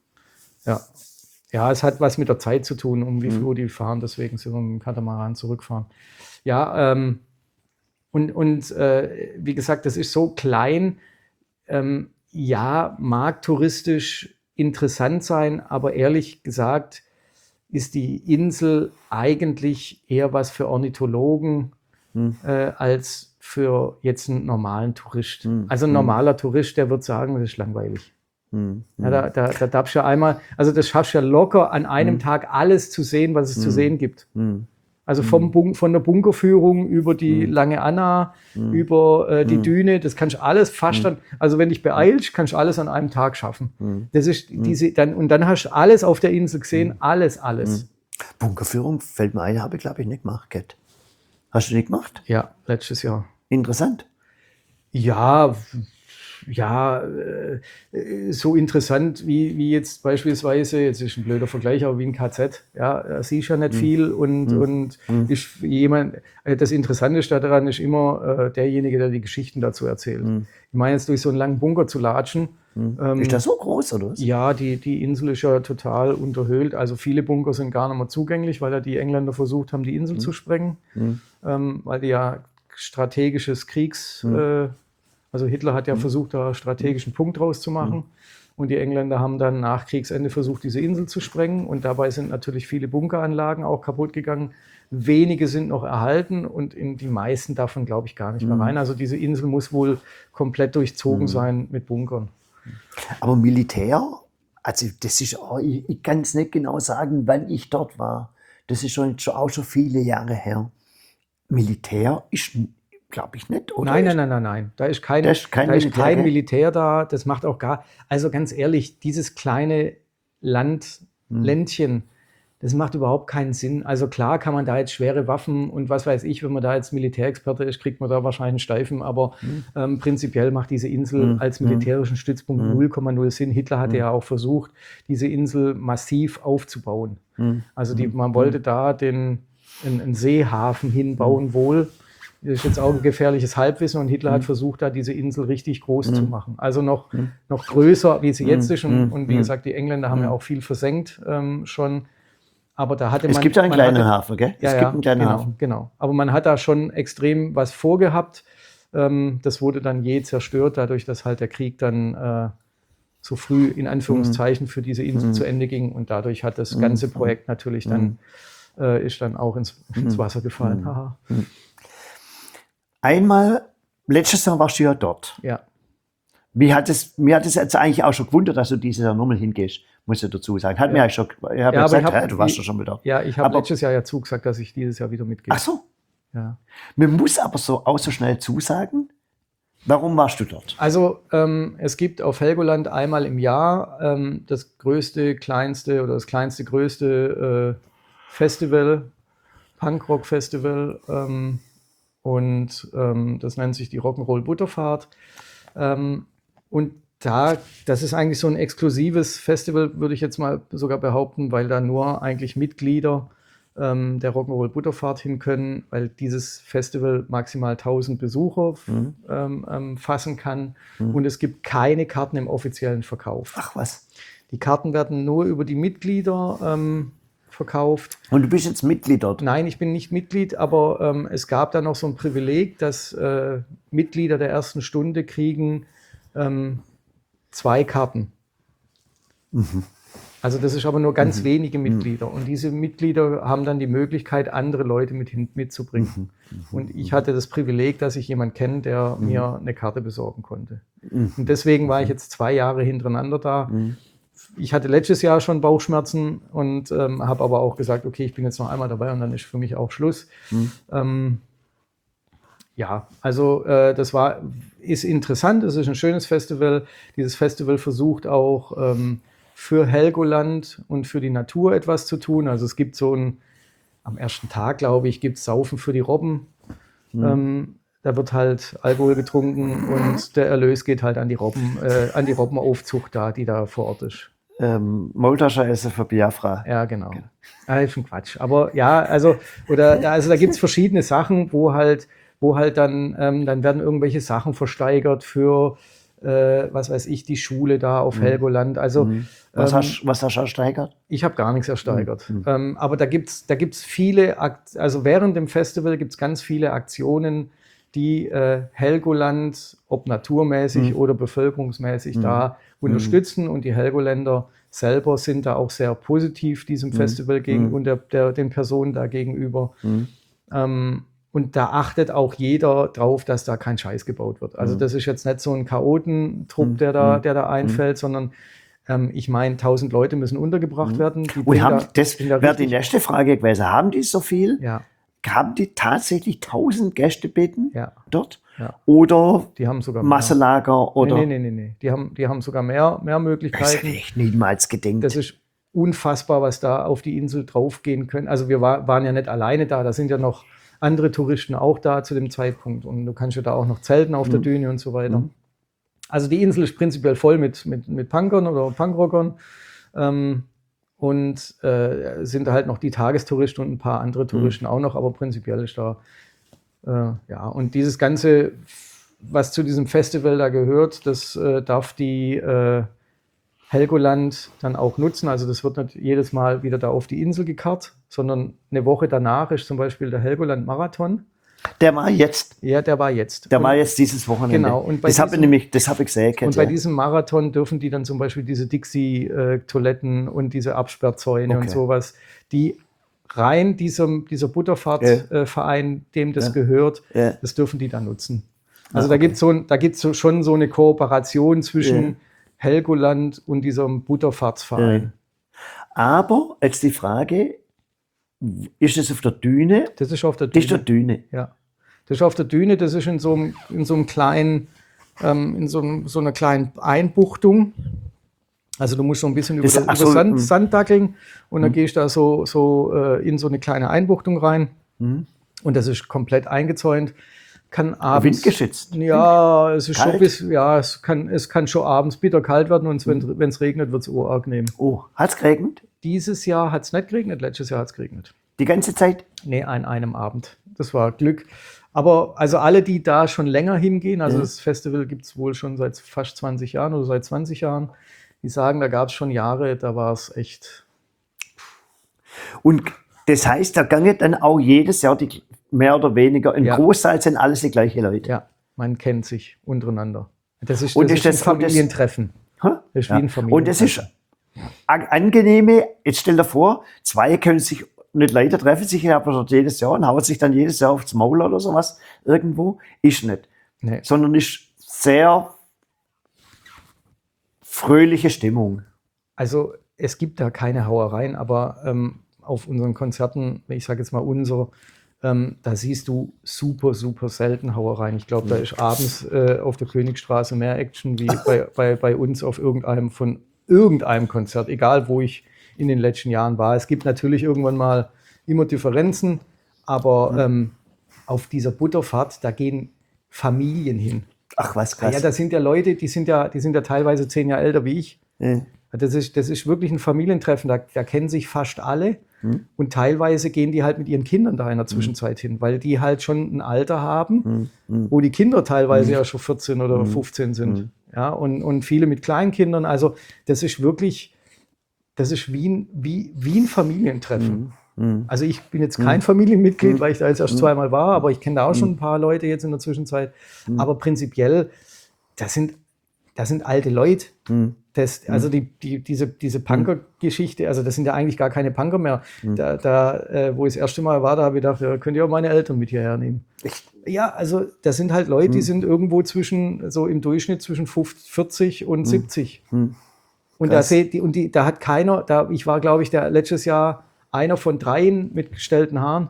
Ja. Ja, es hat was mit der Zeit zu tun, um wie viel die fahren, deswegen sind wir mit dem Katamaran zurückfahren. Ja, ähm, und, und äh, wie gesagt, das ist so klein. Ähm, ja, mag touristisch interessant sein, aber ehrlich gesagt ist die Insel eigentlich eher was für Ornithologen hm. äh, als für jetzt einen normalen Tourist. Hm. Also ein normaler hm. Tourist, der wird sagen, das ist langweilig. Hm. Ja, da, da, da darfst du ja einmal, also das schaffst du ja locker an einem hm. Tag alles zu sehen, was es hm. zu sehen gibt. Hm. Also vom Bun- von der Bunkerführung über die mm. Lange Anna, mm. über äh, die mm. Düne, das kannst du alles fast dann, also wenn dich beeilst, kannst du alles an einem Tag schaffen. Mm. Das ist diese, dann, und dann hast du alles auf der Insel gesehen, alles, alles. Mm. Bunkerführung fällt mir ein, habe ich glaube ich nicht gemacht, Kat. Hast du nicht gemacht? Ja, letztes Jahr. Interessant. Ja, ja, äh, so interessant wie, wie jetzt beispielsweise, jetzt ist ein blöder Vergleich, aber wie ein K Z, ja, da siehst du ja nicht mhm. viel und, mhm. und mhm. ist jemand, das Interessante daran ist immer äh, derjenige, der die Geschichten dazu erzählt. Mhm. Ich meine, jetzt durch so einen langen Bunker zu latschen. Mhm. Ähm, ist das so groß, oder was? Ja, die, die Insel ist ja total unterhöhlt, also viele Bunker sind gar nicht mehr zugänglich, weil ja die Engländer versucht haben, die Insel mhm. zu sprengen, mhm. ähm, weil die ja strategisches Kriegs... Mhm. Äh, Also Hitler hat ja mhm. versucht, da einen strategischen Punkt draus zu machen. Mhm. Und die Engländer haben dann nach Kriegsende versucht, diese Insel zu sprengen. Und dabei sind natürlich viele Bunkeranlagen auch kaputt gegangen. Wenige sind noch erhalten und in die meisten davon glaube ich gar nicht mehr rein. Also diese Insel muss wohl komplett durchzogen mhm. sein mit Bunkern. Aber Militär, also das ist auch, ich, ich kann es nicht genau sagen, wann ich dort war. Das ist schon, schon auch schon viele Jahre her. Militär ist glaube ich nicht, oder? Nein, nein, nein, nein, nein. Da ist kein, da ist kein, da Militär, ist kein Militär da. Das macht auch gar. Also ganz ehrlich, dieses kleine Land, hm. Ländchen, das macht überhaupt keinen Sinn. Also klar kann man da jetzt schwere Waffen und was weiß ich, wenn man da jetzt Militärexperte ist, kriegt man da wahrscheinlich einen Steifen. Aber hm. ähm, prinzipiell macht diese Insel hm. als militärischen Stützpunkt hm. null Komma null Sinn. Hitler hatte hm. ja auch versucht, diese Insel massiv aufzubauen. Hm. Also die, man wollte da den, einen, einen Seehafen hinbauen hm. wohl. Das ist jetzt auch ein gefährliches Halbwissen und Hitler mhm. hat versucht, da diese Insel richtig groß mhm. zu machen. Also noch, mhm. noch größer, wie sie jetzt ist. Und, und wie gesagt, die Engländer haben ja auch viel versenkt ähm, schon. Aber da hatte man... Es gibt ja einen kleinen hatte, Hafen, gell? Ja, es ja, gibt einen kleinen genau, Hafen. Genau. Aber man hat da schon extrem was vorgehabt. Ähm, das wurde dann je zerstört, dadurch, dass halt der Krieg dann äh, so früh in Anführungszeichen für diese Insel mhm. zu Ende ging. Und dadurch hat das ganze Projekt natürlich dann, äh, ist dann auch ins, ins Wasser gefallen. Haha. Mhm. Einmal, letztes Jahr warst du ja dort. Ja. Wie hat es, mir hat es jetzt eigentlich auch schon gewundert, dass du dieses Jahr nochmal hingehst, muss ich dazu sagen. Hat ja. mir eigentlich schon, ich habe ja, ja gesagt, hab, ja, du warst ja schon wieder. Ja, ich habe letztes Jahr ja zugesagt, dass ich dieses Jahr wieder mitgehe. Ach so. Ja. Man muss aber so auch so schnell zusagen. Warum warst du dort? Also ähm, es gibt auf Helgoland einmal im Jahr ähm, das größte, kleinste oder das kleinste, größte äh, Festival, Punkrock-Festival. Ähm, Und ähm, das nennt sich die Rock'n'Roll Butterfahrt. Ähm, und da, das ist eigentlich so ein exklusives Festival, würde ich jetzt mal sogar behaupten, weil da nur eigentlich Mitglieder ähm, der Rock'n'Roll Butterfahrt hin können, weil dieses Festival maximal tausend Besucher mhm. ähm, ähm, fassen kann. Mhm. Und es gibt keine Karten im offiziellen Verkauf. Ach was. Die Karten werden nur über die Mitglieder ähm, verkauft. Und du bist jetzt Mitglied dort? Nein, ich bin nicht Mitglied, aber ähm, es gab da noch so ein Privileg, dass äh, Mitglieder der ersten Stunde kriegen ähm, zwei Karten. Mhm. Also das ist aber nur ganz mhm. wenige Mitglieder. Und diese Mitglieder haben dann die Möglichkeit, andere Leute mit hin, mitzubringen. Mhm. Und ich hatte das Privileg, dass ich jemanden kenne, der mhm. mir eine Karte besorgen konnte. Mhm. Und deswegen war ich jetzt zwei Jahre hintereinander da. Mhm. Ich hatte letztes Jahr schon Bauchschmerzen und ähm, habe aber auch gesagt, okay, ich bin jetzt noch einmal dabei und dann ist für mich auch Schluss. Mhm. Ähm, ja, also äh, das war, ist interessant, es ist ein schönes Festival. Dieses Festival versucht auch ähm, für Helgoland und für die Natur etwas zu tun. Also es gibt so ein, am ersten Tag, glaube ich, gibt es Saufen für die Robben. Mhm. Ähm, da wird halt Alkohol getrunken und der Erlös geht halt an die Robben, äh, an die Robbenaufzucht da, die da vor Ort ist. Ähm, Maultascheressen für Biafra. Ja, genau. genau. Ah, ist schon Quatsch. Aber ja, also, oder, also da gibt es verschiedene Sachen, wo halt, wo halt dann, ähm, dann werden irgendwelche Sachen versteigert für, äh, was weiß ich, die Schule da auf mhm. Helgoland. Also, mhm. was, ähm, hast, was hast du ersteigert? Ich habe gar nichts ersteigert. Mhm. Ähm, aber da gibt es da gibt's viele, Akt also während dem Festival gibt es ganz viele Aktionen, die äh, Helgoland, ob naturmäßig mhm. oder bevölkerungsmäßig, mhm. da unterstützen. Und die Helgoländer selber sind da auch sehr positiv diesem mhm. Festival gegen mhm. und der, der, den Personen da gegenüber. Mhm. Ähm, und da achtet auch jeder drauf, dass da kein Scheiß gebaut wird. Also mhm. das ist jetzt nicht so ein Chaotentrupp, der da, der da einfällt, mhm. sondern ähm, ich meine, tausend Leute müssen untergebracht mhm. werden. Die und haben, da, das wäre die nächste Frage gewesen, haben die so viel? Ja. Haben die tatsächlich tausend Gästebetten ja. dort? Ja. Oder die haben sogar Masselager? Oder? Nee, nee, nee, nee. Die haben, die haben sogar mehr, mehr Möglichkeiten. Das hätte ich niemals gedenkt. Das ist unfassbar, was da auf die Insel draufgehen können. Also wir war, waren ja nicht alleine da, da sind ja noch andere Touristen auch da zu dem Zeitpunkt. Und du kannst ja da auch noch zelten auf mhm. der Düne und so weiter. Mhm. Also die Insel ist prinzipiell voll mit, mit, mit Punkern oder Punkrockern. Ähm, und äh, sind halt noch die Tagestouristen und ein paar andere Touristen mhm. auch noch, aber prinzipiell ist da, äh, ja, und dieses Ganze, was zu diesem Festival da gehört, das äh, darf die äh, Helgoland dann auch nutzen. Also das wird nicht jedes Mal wieder da auf die Insel gekarrt, sondern eine Woche danach ist zum Beispiel der Helgoland-Marathon. Der war jetzt. Ja, der war jetzt. Der und, war jetzt dieses Wochenende. Genau. Und das habe ich nämlich, das habe ich gesehen. Und bei ja. diesem Marathon dürfen die dann zum Beispiel diese Dixie-Toiletten und diese Absperrzäune okay. und sowas, die rein diesem, dieser Butterfahrtverein, ja. dem das ja. gehört, ja. das dürfen die dann nutzen. Also ah, da okay. gibt es so, da gibt's so, schon so eine Kooperation zwischen ja. Helgoland und diesem Butterfahrtsverein. Ja. Aber jetzt die Frage, ist das auf der Düne? Das ist auf der Düne. Das ist der Düne. Ja. Das ist auf der Düne, das ist in so einem, in so einem kleinen, ähm, in so, einem, so einer kleinen Einbuchtung. Also du musst so ein bisschen über, das, über so, Sand, Sand dackeln und dann mhm. gehst du da so, so äh, in so eine kleine Einbuchtung rein. Mhm. Und das ist komplett eingezäunt. Kann abends, windgeschützt. Ja, es ist kalt. schon bis, ja, es kann, es kann schon abends bitter kalt werden und wenn es regnet, wird es urarg Oh, hat es geregnet? Dieses Jahr hat es nicht geregnet, letztes Jahr hat es geregnet. Die ganze Zeit? Nee, an einem Abend. Das war Glück. Aber also alle, die da schon länger hingehen, also ja. das Festival gibt es wohl schon seit fast zwanzig Jahren oder seit zwanzig Jahren, die sagen, da gab es schon Jahre, da war es echt. Und das heißt, da gange dann auch jedes Jahr die mehr oder weniger, im ja. Großteil sind alles die gleichen Leute. Ja, man kennt sich untereinander. Das ist, und das ist, ist ein Familientreffen. Das, das ist ja. wie ein Familientreffen. Und das ist angenehme, jetzt stell dir vor, zwei können sich nicht leider treffen sich aber jedes Jahr und hauen sich dann jedes Jahr aufs Maul oder sowas irgendwo. Ist nicht. Nee. Sondern ist sehr fröhliche Stimmung. Also es gibt da keine Hauereien, aber ähm, auf unseren Konzerten, ich sage jetzt mal unser, ähm, da siehst du super, super selten Hauereien. Ich glaube, da ist abends äh, auf der Königstraße mehr Action wie bei, bei, bei uns auf irgendeinem von irgendeinem Konzert, egal wo ich in den letzten Jahren war. Es gibt natürlich irgendwann mal immer Differenzen, aber mhm. ähm, auf dieser Butterfahrt, da gehen Familien hin. Ach, was krass. Ja, da sind ja Leute, die sind ja, die sind ja teilweise zehn Jahre älter wie ich. Mhm. Das ist, das ist wirklich ein Familientreffen, da, da kennen sich fast alle. Mhm. Und teilweise gehen die halt mit ihren Kindern da in der Zwischenzeit mhm. hin, weil die halt schon ein Alter haben, mhm. wo die Kinder teilweise mhm. ja schon vierzehn oder fünfzehn sind. Mhm. Ja, und, und viele mit Kleinkindern. Also das ist wirklich, das ist wie ein, wie, wie ein Familientreffen. Mhm. Also ich bin jetzt kein mhm. Familienmitglied, mhm. weil ich da jetzt erst mhm. zweimal war, aber ich kenne da auch schon ein paar Leute jetzt in der Zwischenzeit. Mhm. Aber prinzipiell, das sind das sind alte Leute. Hm. Das, also die, die, diese, diese Punker-Geschichte, also das sind ja eigentlich gar keine Punker mehr. Hm. Da, da äh, wo ich das erste Mal war, da habe ich gedacht, ja, könnt ihr auch meine Eltern mit hierher nehmen. Echt? Ja, also das sind halt Leute, Hm. die sind irgendwo zwischen, so im Durchschnitt zwischen vierzig und siebzig. Hm. Und da seht die, und die, da hat keiner, da, ich war, glaube ich, der letztes Jahr einer von dreien mit gestellten Haaren.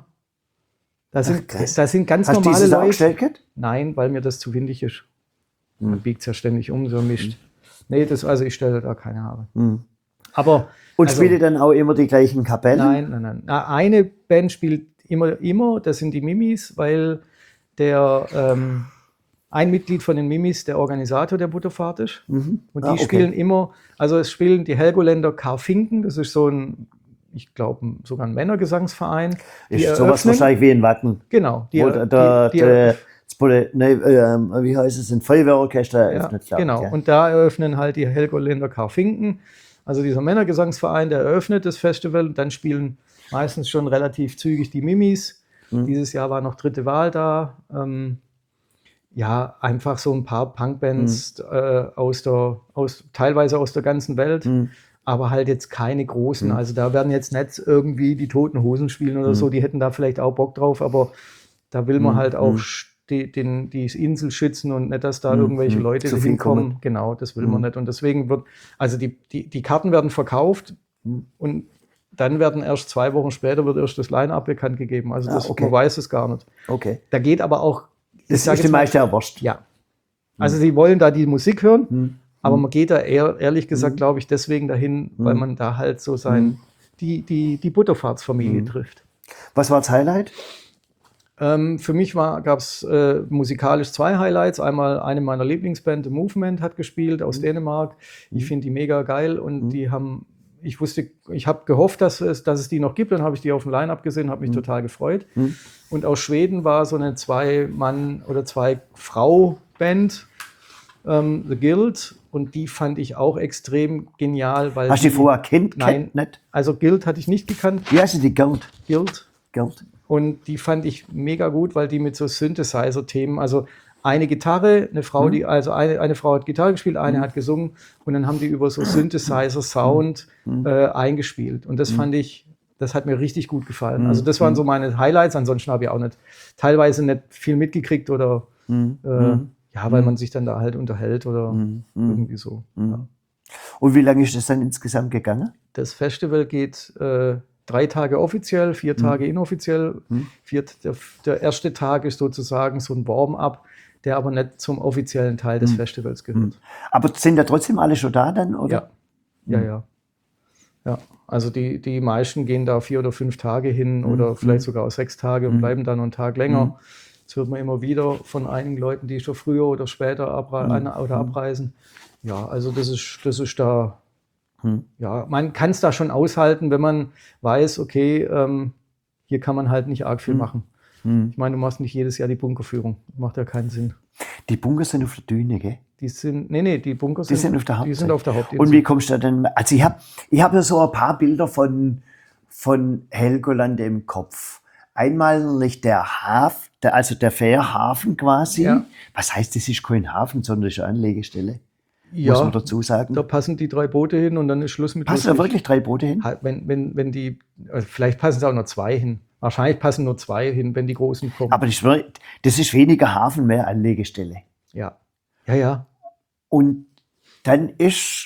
Da sind, Ach, krass. da sind ganz Hast du normale dieses auch Leute. gestellt gehabt? Nein, weil mir das zu windig ist. Hm. Man biegt es ja ständig um, so mischt. Nee, das, also ich stelle da keine Haare. Hm. Aber Und also, spielt ihr dann auch immer die gleichen Kapellen? Nein, nein, nein. Na, eine Band spielt immer, immer, das sind die Mimis, weil der ähm, ein Mitglied von den Mimis der Organisator der Butterfahrt ist. Mhm. Und die Ah, okay. spielen immer, also es spielen die Helgoländer Karfinken, das ist so ein, ich glaube, sogar ein Männergesangsverein. Die Ist sowas eröffnen- wahrscheinlich wie in Watten. Genau. Die, Wo der, der, die, die, der, das Poli- ne, ähm, wie heißt es, ein Feuerwehrorchester ja, eröffnet, glaub ich, genau. ja. Und da eröffnen halt die Helgoländer Karfinken, also dieser Männergesangsverein, der eröffnet das Festival und dann spielen meistens schon relativ zügig die Mimis. Mhm. Dieses Jahr war noch dritte Wahl da. Ähm, ja, einfach so ein paar Punkbands äh, aus der, aus, teilweise aus der ganzen Welt, Mhm. aber halt jetzt keine großen. Mhm. Also da werden jetzt nicht irgendwie die Toten Hosen spielen oder Mhm. so, die hätten da vielleicht auch Bock drauf, aber da will man Mhm. halt auch Mhm. die, den, die Insel schützen und nicht, dass da Mhm. irgendwelche Mhm. Leute Zu viel hinkommen. kommen. Genau, das will Mhm. man nicht. Und deswegen wird, also die, die, die Karten werden verkauft Mhm. und dann werden erst zwei Wochen später wird erst das Line-Up bekannt gegeben. Also Ah, das, okay. man weiß es gar nicht. Okay. Da geht aber auch, ich Das sag ist jetzt den mal- meisten ja wurscht. ja. Also sie wollen da die Musik hören, Mhm. aber man geht da eher, ehrlich gesagt, Mhm. glaube ich, deswegen dahin, weil Mhm. man da halt so sein, Mhm. die, die, die Butterfahrtsfamilie Mhm. trifft. Was war das Highlight? Ähm, für mich gab es äh, musikalisch zwei Highlights. Einmal eine meiner Lieblingsband, The Movement, hat gespielt aus Mhm. Dänemark. Ich Mhm. finde die mega geil und Mhm. die haben, ich wusste, ich habe gehofft, dass es, dass es die noch gibt. Dann habe ich die auf dem Line-Up gesehen, habe mich Mhm. total gefreut. Mhm. Und aus Schweden war so eine Zwei-Mann- oder Zwei-Frau-Band, ähm, The Guild. Und die fand ich auch extrem genial. Weil Hast du die vorher kennt? Nein. Kennt nicht? Also Guild hatte ich nicht gekannt. Wie heißt die Geld? Guild. Geld. Und die fand ich mega gut, weil die mit so Synthesizer-Themen, also eine Gitarre, eine Frau, Mhm. die, also eine, eine Frau hat Gitarre gespielt, eine Mhm. hat gesungen und dann haben die über so Synthesizer-Sound Mhm. äh, eingespielt. Und das Mhm. fand ich, das hat mir richtig gut gefallen. Mhm. Also das waren Mhm. so meine Highlights, ansonsten habe ich auch nicht, teilweise nicht viel mitgekriegt oder Mhm. äh, Mhm. ja, weil Mhm. man sich dann da halt unterhält oder Mhm. Mhm. irgendwie so. Mhm. Ja. Und wie lange ist das dann insgesamt gegangen? Das Festival geht äh, drei Tage offiziell, vier Tage inoffiziell. Mhm. Vier, der, der erste Tag ist sozusagen so ein Warm-up, der aber nicht zum offiziellen Teil des Mhm. Festivals gehört. Aber sind da trotzdem alle schon da dann? Oder? Ja, ja, Mhm. ja. Ja, also die, die meisten gehen da vier oder fünf Tage hin Mhm. oder vielleicht Mhm. sogar auch sechs Tage und Mhm. bleiben dann noch einen Tag länger. Mhm. Das hört man immer wieder von einigen Leuten, die schon früher oder später abre Mhm. eine- oder Mhm. abreisen. Ja, also das ist, das ist da, Mhm. ja, man kann es da schon aushalten, wenn man weiß, okay, ähm, hier kann man halt nicht arg viel Mhm. machen. Mhm. Ich meine, du machst nicht jedes Jahr die Bunkerführung. Macht ja keinen Sinn. Die Bunker sind auf der Düne, gell? Die sind, nee, nee, die Bunker Die sind auf der die Hauptinsel. sind auf der Hauptinsel. Und wie kommst du denn? Also ich habe ich hab ja so ein paar Bilder von, von Helgoland im Kopf. Einmal nicht der Hafen, der, also der Fährhafen quasi. Ja. Was heißt, das ist kein Hafen, sondern das ist eine Anlegestelle, ja, muss man dazu sagen. da passen die drei Boote hin und dann ist Schluss mit Passen da lustig. wirklich drei Boote hin? Halt, Wenn, wenn, wenn die, also vielleicht passen es auch nur zwei hin. Wahrscheinlich passen nur zwei hin, wenn die Großen kommen. Aber das ist, wirklich- das ist weniger Hafen, mehr Anlegestelle. ja, ja, ja. Und dann ist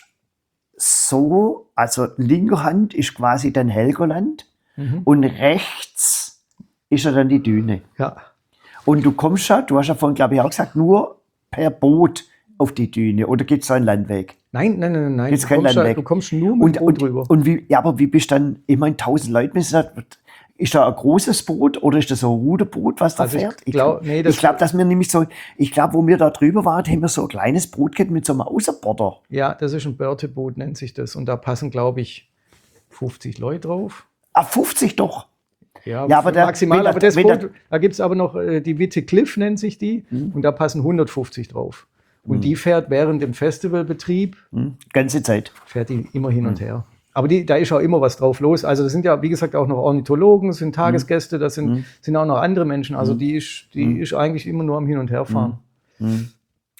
so, also linke Hand ist quasi dann Helgoland Mhm. und rechts ist ja dann die Düne. Ja, Und du kommst ja, du hast ja vorhin, glaube ich, auch gesagt, nur per Boot auf die Düne. Oder gibt es da einen Landweg? nein, nein, nein, nein. Jetzt Du kein kommst, da, Landweg. du kommst nur mit Und, Boot und, drüber. und wie, ja, aber wie bist du dann, ich meine, tausend Leute, ist das, ist da ein großes Boot oder ist das so ein Ruderboot, was da Also ich fährt? glaub- nee, das- ich glaube, dass wir nämlich so, ich glaube, wo wir da drüber waren, haben wir so ein kleines Boot gehabt mit so einem Außenborder. Ja, das ist ein Börteboot, nennt sich das. Und da passen, glaube ich, fünfzig Leute drauf. Ah, fünfzig doch. Ja, Ja, aber der- maximal. wenn der- aber das wenn Boot, der- da gibt es aber noch äh, die Witte Cliff, nennt sich die. Mhm. Und da passen hundertfünfzig drauf. Und die fährt während dem Festivalbetrieb, Hm, ganze Zeit. fährt die immer hin und her. Aber die, da ist auch immer was drauf los. Also das sind ja, wie gesagt, auch noch Ornithologen, das sind Tagesgäste, das sind, Mhm. sind auch noch andere Menschen. Also die ist, die ist eigentlich immer nur am Hin- und Herfahren. Hm.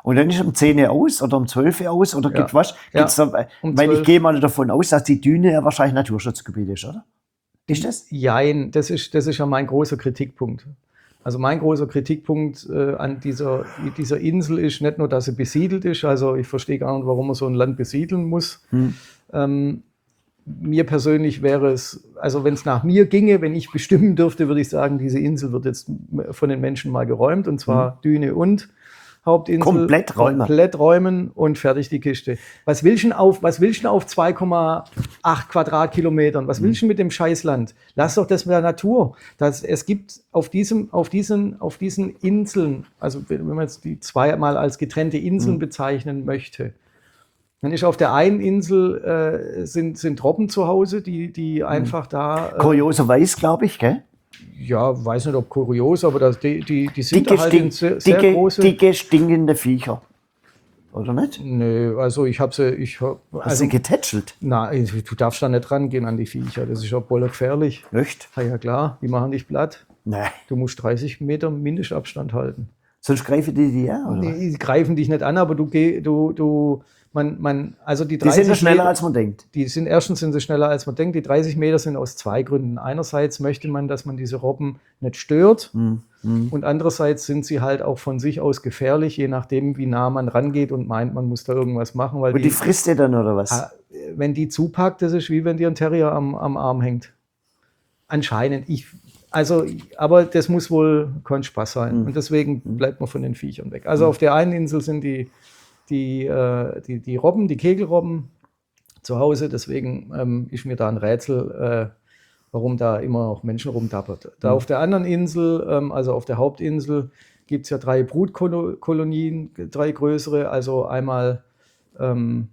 Und dann ist um zehn Uhr aus oder um zwölf Uhr aus oder Ja. gibt was? Ja. Gibt's da, Um weil ich zwölf. gehe mal davon aus, dass die Düne ja wahrscheinlich Naturschutzgebiet ist, oder? Ist das? Jein, das ist, das ist ja mein großer Kritikpunkt. Also mein großer Kritikpunkt äh, an dieser, dieser Insel ist nicht nur, dass sie besiedelt ist, also ich verstehe gar nicht, warum man so ein Land besiedeln muss. Hm. Ähm, mir persönlich wäre es, also wenn es nach mir ginge, wenn ich bestimmen dürfte, würde ich sagen, diese Insel wird jetzt von den Menschen mal geräumt, und zwar Hm. Düne und Hauptinsel. Komplett räumen. Komplett räumen und fertig die Kiste. Was willst du denn auf, was willst du denn auf zwei Komma acht Quadratkilometern? Was willst du mit dem Scheißland? Lass doch das mit der Natur. Das, es gibt auf, diesem, auf, diesen, auf diesen Inseln, also wenn man jetzt die zweimal als getrennte Inseln Mhm. bezeichnen möchte, dann ist auf der einen Insel äh, sind, sind Robben zu Hause, die, die einfach da. Äh, Kurioserweise, glaube ich, gell? ja, weiß nicht, ob kurios, aber das, die, die, die sind Dicke, da halt stink, in sehr, sehr dicke, große. dicke, stinkende Viecher. Oder nicht? Nö, also ich habe sie, ich hab, Hast also, du getätschelt? nein, du darfst da nicht rangehen an die Viecher, das ist ja voll gefährlich. Echt? Ja, ja klar, die machen dich platt. Nein. Du musst dreißig Meter Mindestabstand halten. Sonst greifen die die an, oder? was? Die, die greifen dich nicht an, aber du geh, du, du, man, man, also die Die dreißig sind ja schneller, Meter, als man denkt. die sind erstens sind sie schneller als man denkt. Die dreißig Meter sind aus zwei Gründen. Einerseits möchte man, dass man diese Robben nicht stört. Hm. Hm. Und andererseits sind sie halt auch von sich aus gefährlich, je nachdem, wie nah man rangeht und meint, man muss da irgendwas machen. Weil Und die frisst ihr dann, oder was? Ah, wenn die zupackt, das ist wie wenn dir ein Terrier am, am Arm hängt. Anscheinend. Ich, also, aber das muss wohl kein Spaß sein. Mhm. Und deswegen bleibt man von den Viechern weg. Also auf der einen Insel sind die, die, äh, die, die Robben, die Kegelrobben zu Hause. Deswegen ähm, ist mir da ein Rätsel, äh, warum da immer noch Menschen rumtappert. Da auf der anderen Insel, ähm, also auf der Hauptinsel, gibt es ja drei Brutkolonien, drei größere. Also einmal ähm,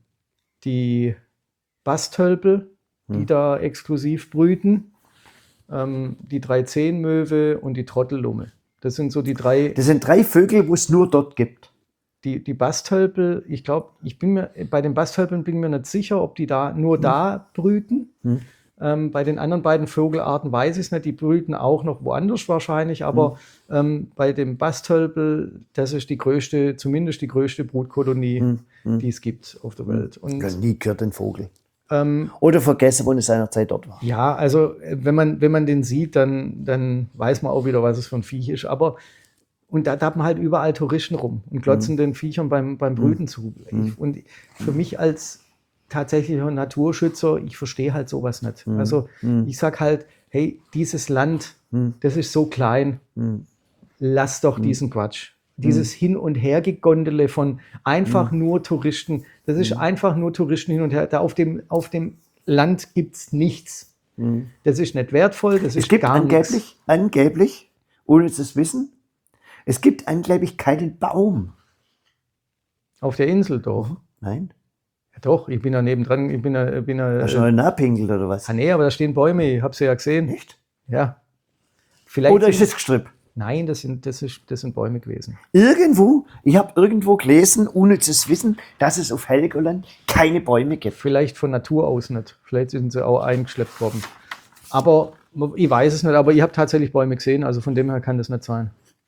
die Bastölpel, die Hm. da exklusiv brüten, ähm, die Dreizehnmöwe und die Trottellumme. Das sind so die drei, Das sind drei Vögel, wo es nur dort gibt. die, die Bastölpel, ich glaube, ich bin mir, bei den Bastölpeln bin ich mir nicht sicher, ob die da nur da brüten. Hm. Ähm, bei den anderen beiden Vogelarten weiß ich es nicht, die brüten auch noch woanders wahrscheinlich, aber ähm, bei dem Bastölpel, das ist die größte, zumindest die größte Brutkolonie, Hm. Hm. die es gibt auf der Welt. Und Ich habe nie gehört, den Vogel. ähm, Oder vergessen, wo es seinerzeit dort war. ja, also äh, wenn man, wenn man den sieht, dann, dann weiß man auch wieder, was es für ein Viech ist. Aber und da tappen halt überall Touristen rum und glotzen den Viechern beim, beim Brüten zu. Ich, und für mich als tatsächlicher Naturschützer, ich verstehe halt sowas nicht. Also ich sag halt, hey, dieses Land, das ist so klein, lass doch diesen Quatsch. Dieses Hin- und Hergegondele von einfach nur Touristen, das ist einfach nur Touristen hin und her. Da auf dem, auf dem Land gibt es nichts. Das ist nicht wertvoll, das Es ist gibt gar nichts. angeblich, angeblich, ohne zu wissen, es gibt angeblich keinen Baum. Auf der Insel doch. Nein? Ja, doch, ich bin da nebendran, ich bin da, bin da, Hast du noch einen nachpinkelt oder was? ah nee, aber da stehen Bäume, ich habe sie ja gesehen. Echt? Ja. Vielleicht Oder ist sind, das Gestrüpp? nein, das sind, das, ist, das sind Bäume gewesen. Irgendwo, ich habe irgendwo gelesen, ohne zu wissen, dass es auf Helgoland keine Bäume gibt. Vielleicht von Natur aus nicht. Vielleicht sind sie auch eingeschleppt worden. Aber ich weiß es nicht, aber ich habe tatsächlich Bäume gesehen, also von dem her kann das nicht sein.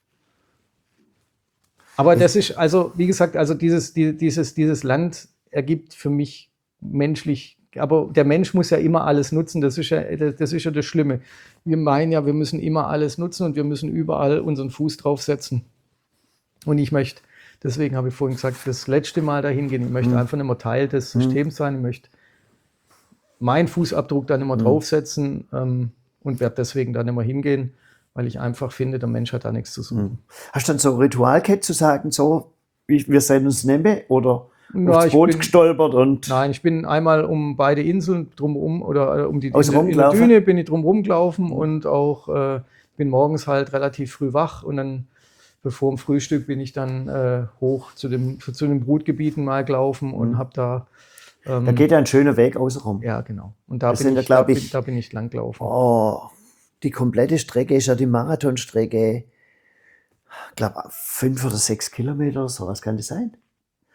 Aber das ist, also wie gesagt, also dieses, die, dieses, dieses Land ergibt für mich menschlich, aber der Mensch muss ja immer alles nutzen, das ist ja das, das, ist ja das Schlimme. Wir meinen ja, wir müssen immer alles nutzen und wir müssen überall unseren Fuß draufsetzen. Und ich möchte, deswegen habe ich vorhin gesagt, das letzte Mal dahin gehen, ich möchte Mhm. einfach nicht mehr Teil des Systems sein, ich möchte meinen Fußabdruck dann immer draufsetzen ähm, und werde deswegen da nicht mehr hingehen, weil ich einfach finde, der Mensch hat da nichts zu suchen. Hast du dann so ein Ritual gehabt, zu sagen, so, wie- wir sehen uns nehmen oder Ja, aufs ich Boot bin- gestolpert und Nein, ich bin einmal um beide Inseln drumherum oder äh, um die Außen in, der- in der rumgelaufen? Düne bin ich drumherum gelaufen und auch äh, bin morgens halt relativ früh wach und dann bevor dem Frühstück bin ich dann äh, hoch zu, dem, zu den Brutgebieten mal gelaufen und habe da ähm, da geht ja ein schöner Weg außenrum. ja genau und da Das bin sind ja, ich, glaub da, ich- bin, da bin ich lang gelaufen. Oh, die komplette Strecke ist ja die Marathonstrecke, ich glaube fünf oder sechs Kilometer oder so, was kann das sein?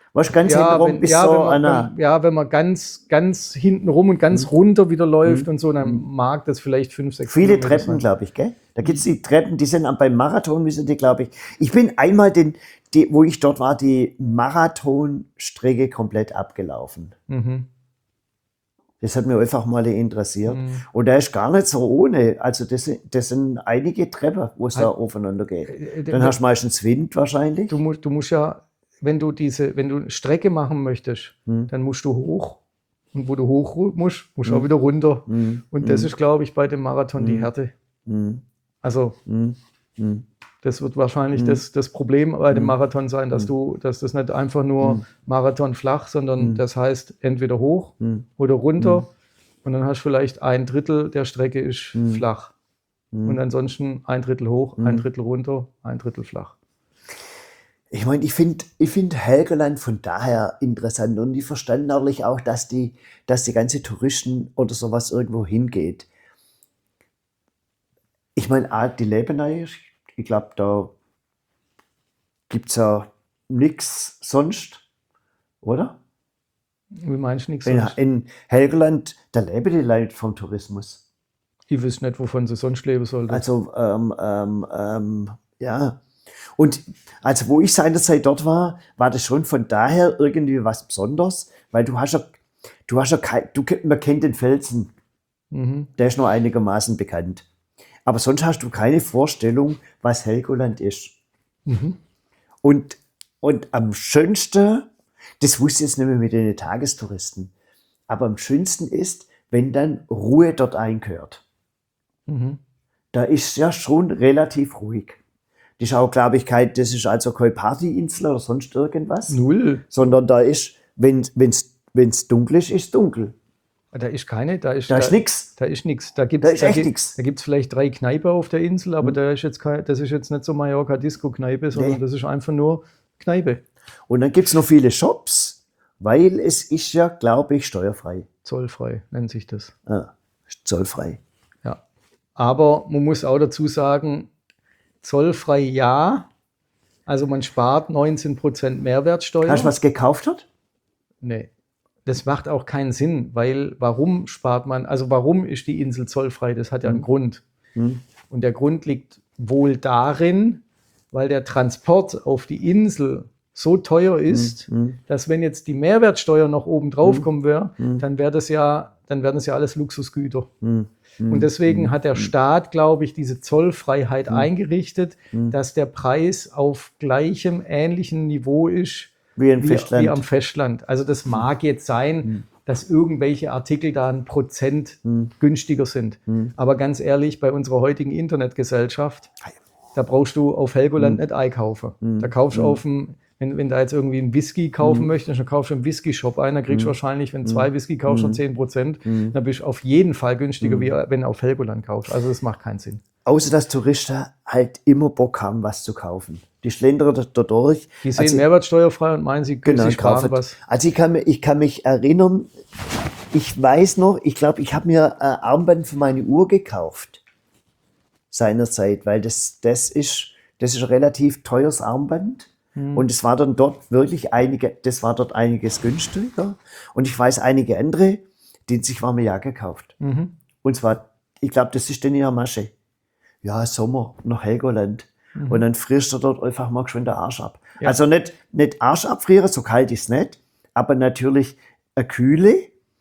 Was ganz Ja, hintenrum wenn, bis ja, so wenn man, einer. wenn, ja, wenn man ganz, ganz hinten rum und ganz runter wieder läuft und so, dann Mhm. mag das vielleicht fünf, sechs Viele Kilometer Treppen, sein. glaube ich, gell? Da gibt es die Treppen, die sind am- beim Marathon, müssen die, glaube ich. Ich bin einmal, den, die, wo ich dort war, die Marathonstrecke komplett abgelaufen. Mhm. Das hat mich einfach mal interessiert. Mhm. Und da ist gar nicht so ohne. Also das, sind- das sind einige Treppen, wo es da Halt- aufeinander geht. Äh, Dann hast du meistens Wind wahrscheinlich. Du musst, du musst ja, wenn du diese, wenn du Strecke machen möchtest, Hm. dann musst du hoch. Und wo du hoch ru- musst, musst du Hm. auch wieder runter. Hm. Und das Hm. ist, glaube ich, bei dem Marathon die Hm. Härte. Hm. Also Hm. Hm. das wird wahrscheinlich Hm. das, das Problem bei dem Hm. Marathon sein, dass Hm. du, dass das nicht einfach nur Hm. Marathon flach, sondern Hm. das heißt entweder hoch Hm. oder runter. Und dann hast du vielleicht ein Drittel der Strecke ist Hm. flach. Hm. Und ansonsten ein Drittel hoch, Hm. ein Drittel runter, ein Drittel flach. Ich meine, ich finde ich find Helgoland von daher interessant und ich verstand natürlich auch, dass die, dass die ganze Touristen oder sowas irgendwo hingeht. Ich meine, ah, die Lebenei, ich glaube, da gibt es ja nichts sonst, oder? Wie meinst du nichts In, sonst? in Helgoland, da leben die Leute vom Tourismus. Ich wüsste nicht, wovon sie sonst leben sollten. Also, ähm, ähm, ähm, ja. Und also, wo ich seinerzeit dort war, war das schon von daher irgendwie was Besonderes, weil du hast ja, du hast ja kein, du, man kennt den Felsen, Mhm. der ist nur einigermaßen bekannt. Aber sonst hast du keine Vorstellung, was Helgoland ist. Mhm. Und, und am schönsten, das wusste ich jetzt nicht mehr mit den Tagestouristen, aber am schönsten ist, wenn dann Ruhe dort einkehrt. Mhm. Da ist ja schon relativ ruhig. Das ist auch, glaube ich, kein, das ist also keine Partyinsel oder sonst irgendwas, Null. sondern da ist, wenn es dunkel ist, ist dunkel. Da ist keine, da ist, Da ist nichts. Da ist nichts. Da gibt Da es ist echt nix. da gibt's vielleicht drei Kneipen auf der Insel, aber Hm. da ist jetzt kein, das ist jetzt nicht so Mallorca-Disco-Kneipe, sondern Nee. das ist einfach nur Kneipe. Und dann gibt es noch viele Shops, weil es ist ja, glaube ich, steuerfrei. Zollfrei nennt sich das. Ah, zollfrei. Ja. Aber man muss auch dazu sagen, zollfrei ja. Also man spart neunzehn Prozent Mehrwertsteuer. Hast du was gekauft dort? Nee. Das macht auch keinen Sinn, weil warum spart man, also warum ist die Insel zollfrei? Das hat ja einen Grund. Hm. Und der Grund liegt wohl darin, weil der Transport auf die Insel so teuer ist, Hm. dass wenn jetzt die Mehrwertsteuer noch oben drauf Hm. kommen wäre, Hm. dann wäre das ja, dann wären das ja alles Luxusgüter. Hm. Hm. Und deswegen Hm. hat der Staat, glaube ich, diese Zollfreiheit Hm. eingerichtet, Hm. dass der Preis auf gleichem, ähnlichem Niveau ist Wie ein wie, Festland. wie am Festland. Also das mag jetzt sein, Hm. dass irgendwelche Artikel da ein Prozent Hm. günstiger sind. Hm. Aber ganz ehrlich, bei unserer heutigen Internetgesellschaft, da brauchst du auf Helgoland Hm. nicht einkaufen. Hm. Da kaufst du Hm. auf dem, wenn, wenn da jetzt irgendwie einen Whisky kaufen Hm. möchtest, dann kaufst du einen Whisky-Shop ein, dann kriegst du Hm. wahrscheinlich, wenn zwei Whisky kaufst, schon Hm. zehn Prozent. Hm. Dann bist du auf jeden Fall günstiger, Hm. wie wenn du auf Helgoland kaufst. Also das macht keinen Sinn. Außer dass Touristen halt immer Bock haben, was zu kaufen. Die schlendern da da durch. Die sehen Also- mehrwertsteuerfrei und meinen, sie, Genau, sie sparen kaufen. was. Also ich kann, mich, ich kann mich erinnern, ich weiß noch, ich glaube, ich habe mir ein Armband für meine Uhr gekauft seinerzeit, weil das, das, ist, das ist ein relativ teures Armband. Hm. Und es war dann dort wirklich einige, das war dort einiges günstiger. Und ich weiß einige andere, die sich warme Jacke gekauft. Mhm. Und zwar, ich glaube, das ist denn ja Masche. Ja, Sommer, nach Helgoland. Mhm. Und dann frierst du dort einfach mal geschwind den Arsch ab. Ja. Also nicht, nicht Arsch abfrieren, so kalt ist es nicht, aber natürlich eine Kühle,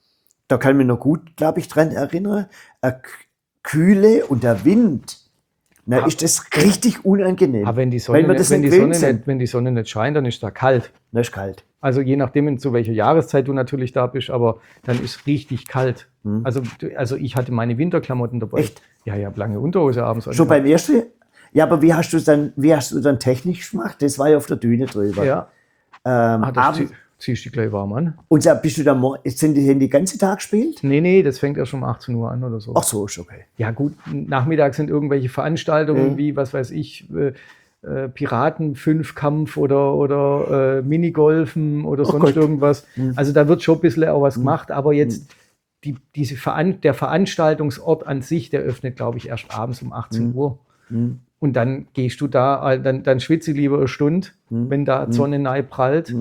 da kann ich mich noch gut, glaube ich, dran erinnern, eine K- Kühle und der Wind, na, Ah. ist das richtig unangenehm. Aber wenn die Sonne, weil wir nicht, das wenn, nicht die Sonne gewöhnt sind. nicht, wenn die Sonne nicht scheint, dann ist da kalt. Na, ist kalt. Also je nachdem, zu welcher Jahreszeit du natürlich da bist, aber dann ist richtig kalt. Hm. Also, du- also ich hatte meine Winterklamotten dabei. Echt? Ja, ja, lange Unterhose abends. Schon beim ersten? Ja, aber wie hast du dann, wie hast du dann technisch gemacht? Das war ja auf der Düne drüber. Ja, Ähm, ah, das abends- zieh, ziehst du gleich warm an. und da bist du dann, mor- sind die den ganzen Tag gespielt? Nee, nee, das fängt erst um achtzehn Uhr an oder so. Ach so, ist okay. Ja gut, nachmittags sind irgendwelche Veranstaltungen Mhm. wie, was weiß ich, äh, äh, Piraten-Fünfkampf oder, oder äh, Minigolfen oder Oh sonst Gott. irgendwas. Mhm. Also da wird schon ein bisschen auch was Mhm. gemacht, aber jetzt die, diese Veran der Veranstaltungsort an sich, der öffnet, glaube ich, erst abends um achtzehn Mhm. Uhr. Hm, Und dann gehst du da, äh, dann, dann schwitze ich lieber eine Stunde, Mhm. wenn da die Sonne nahe prallt, Mhm.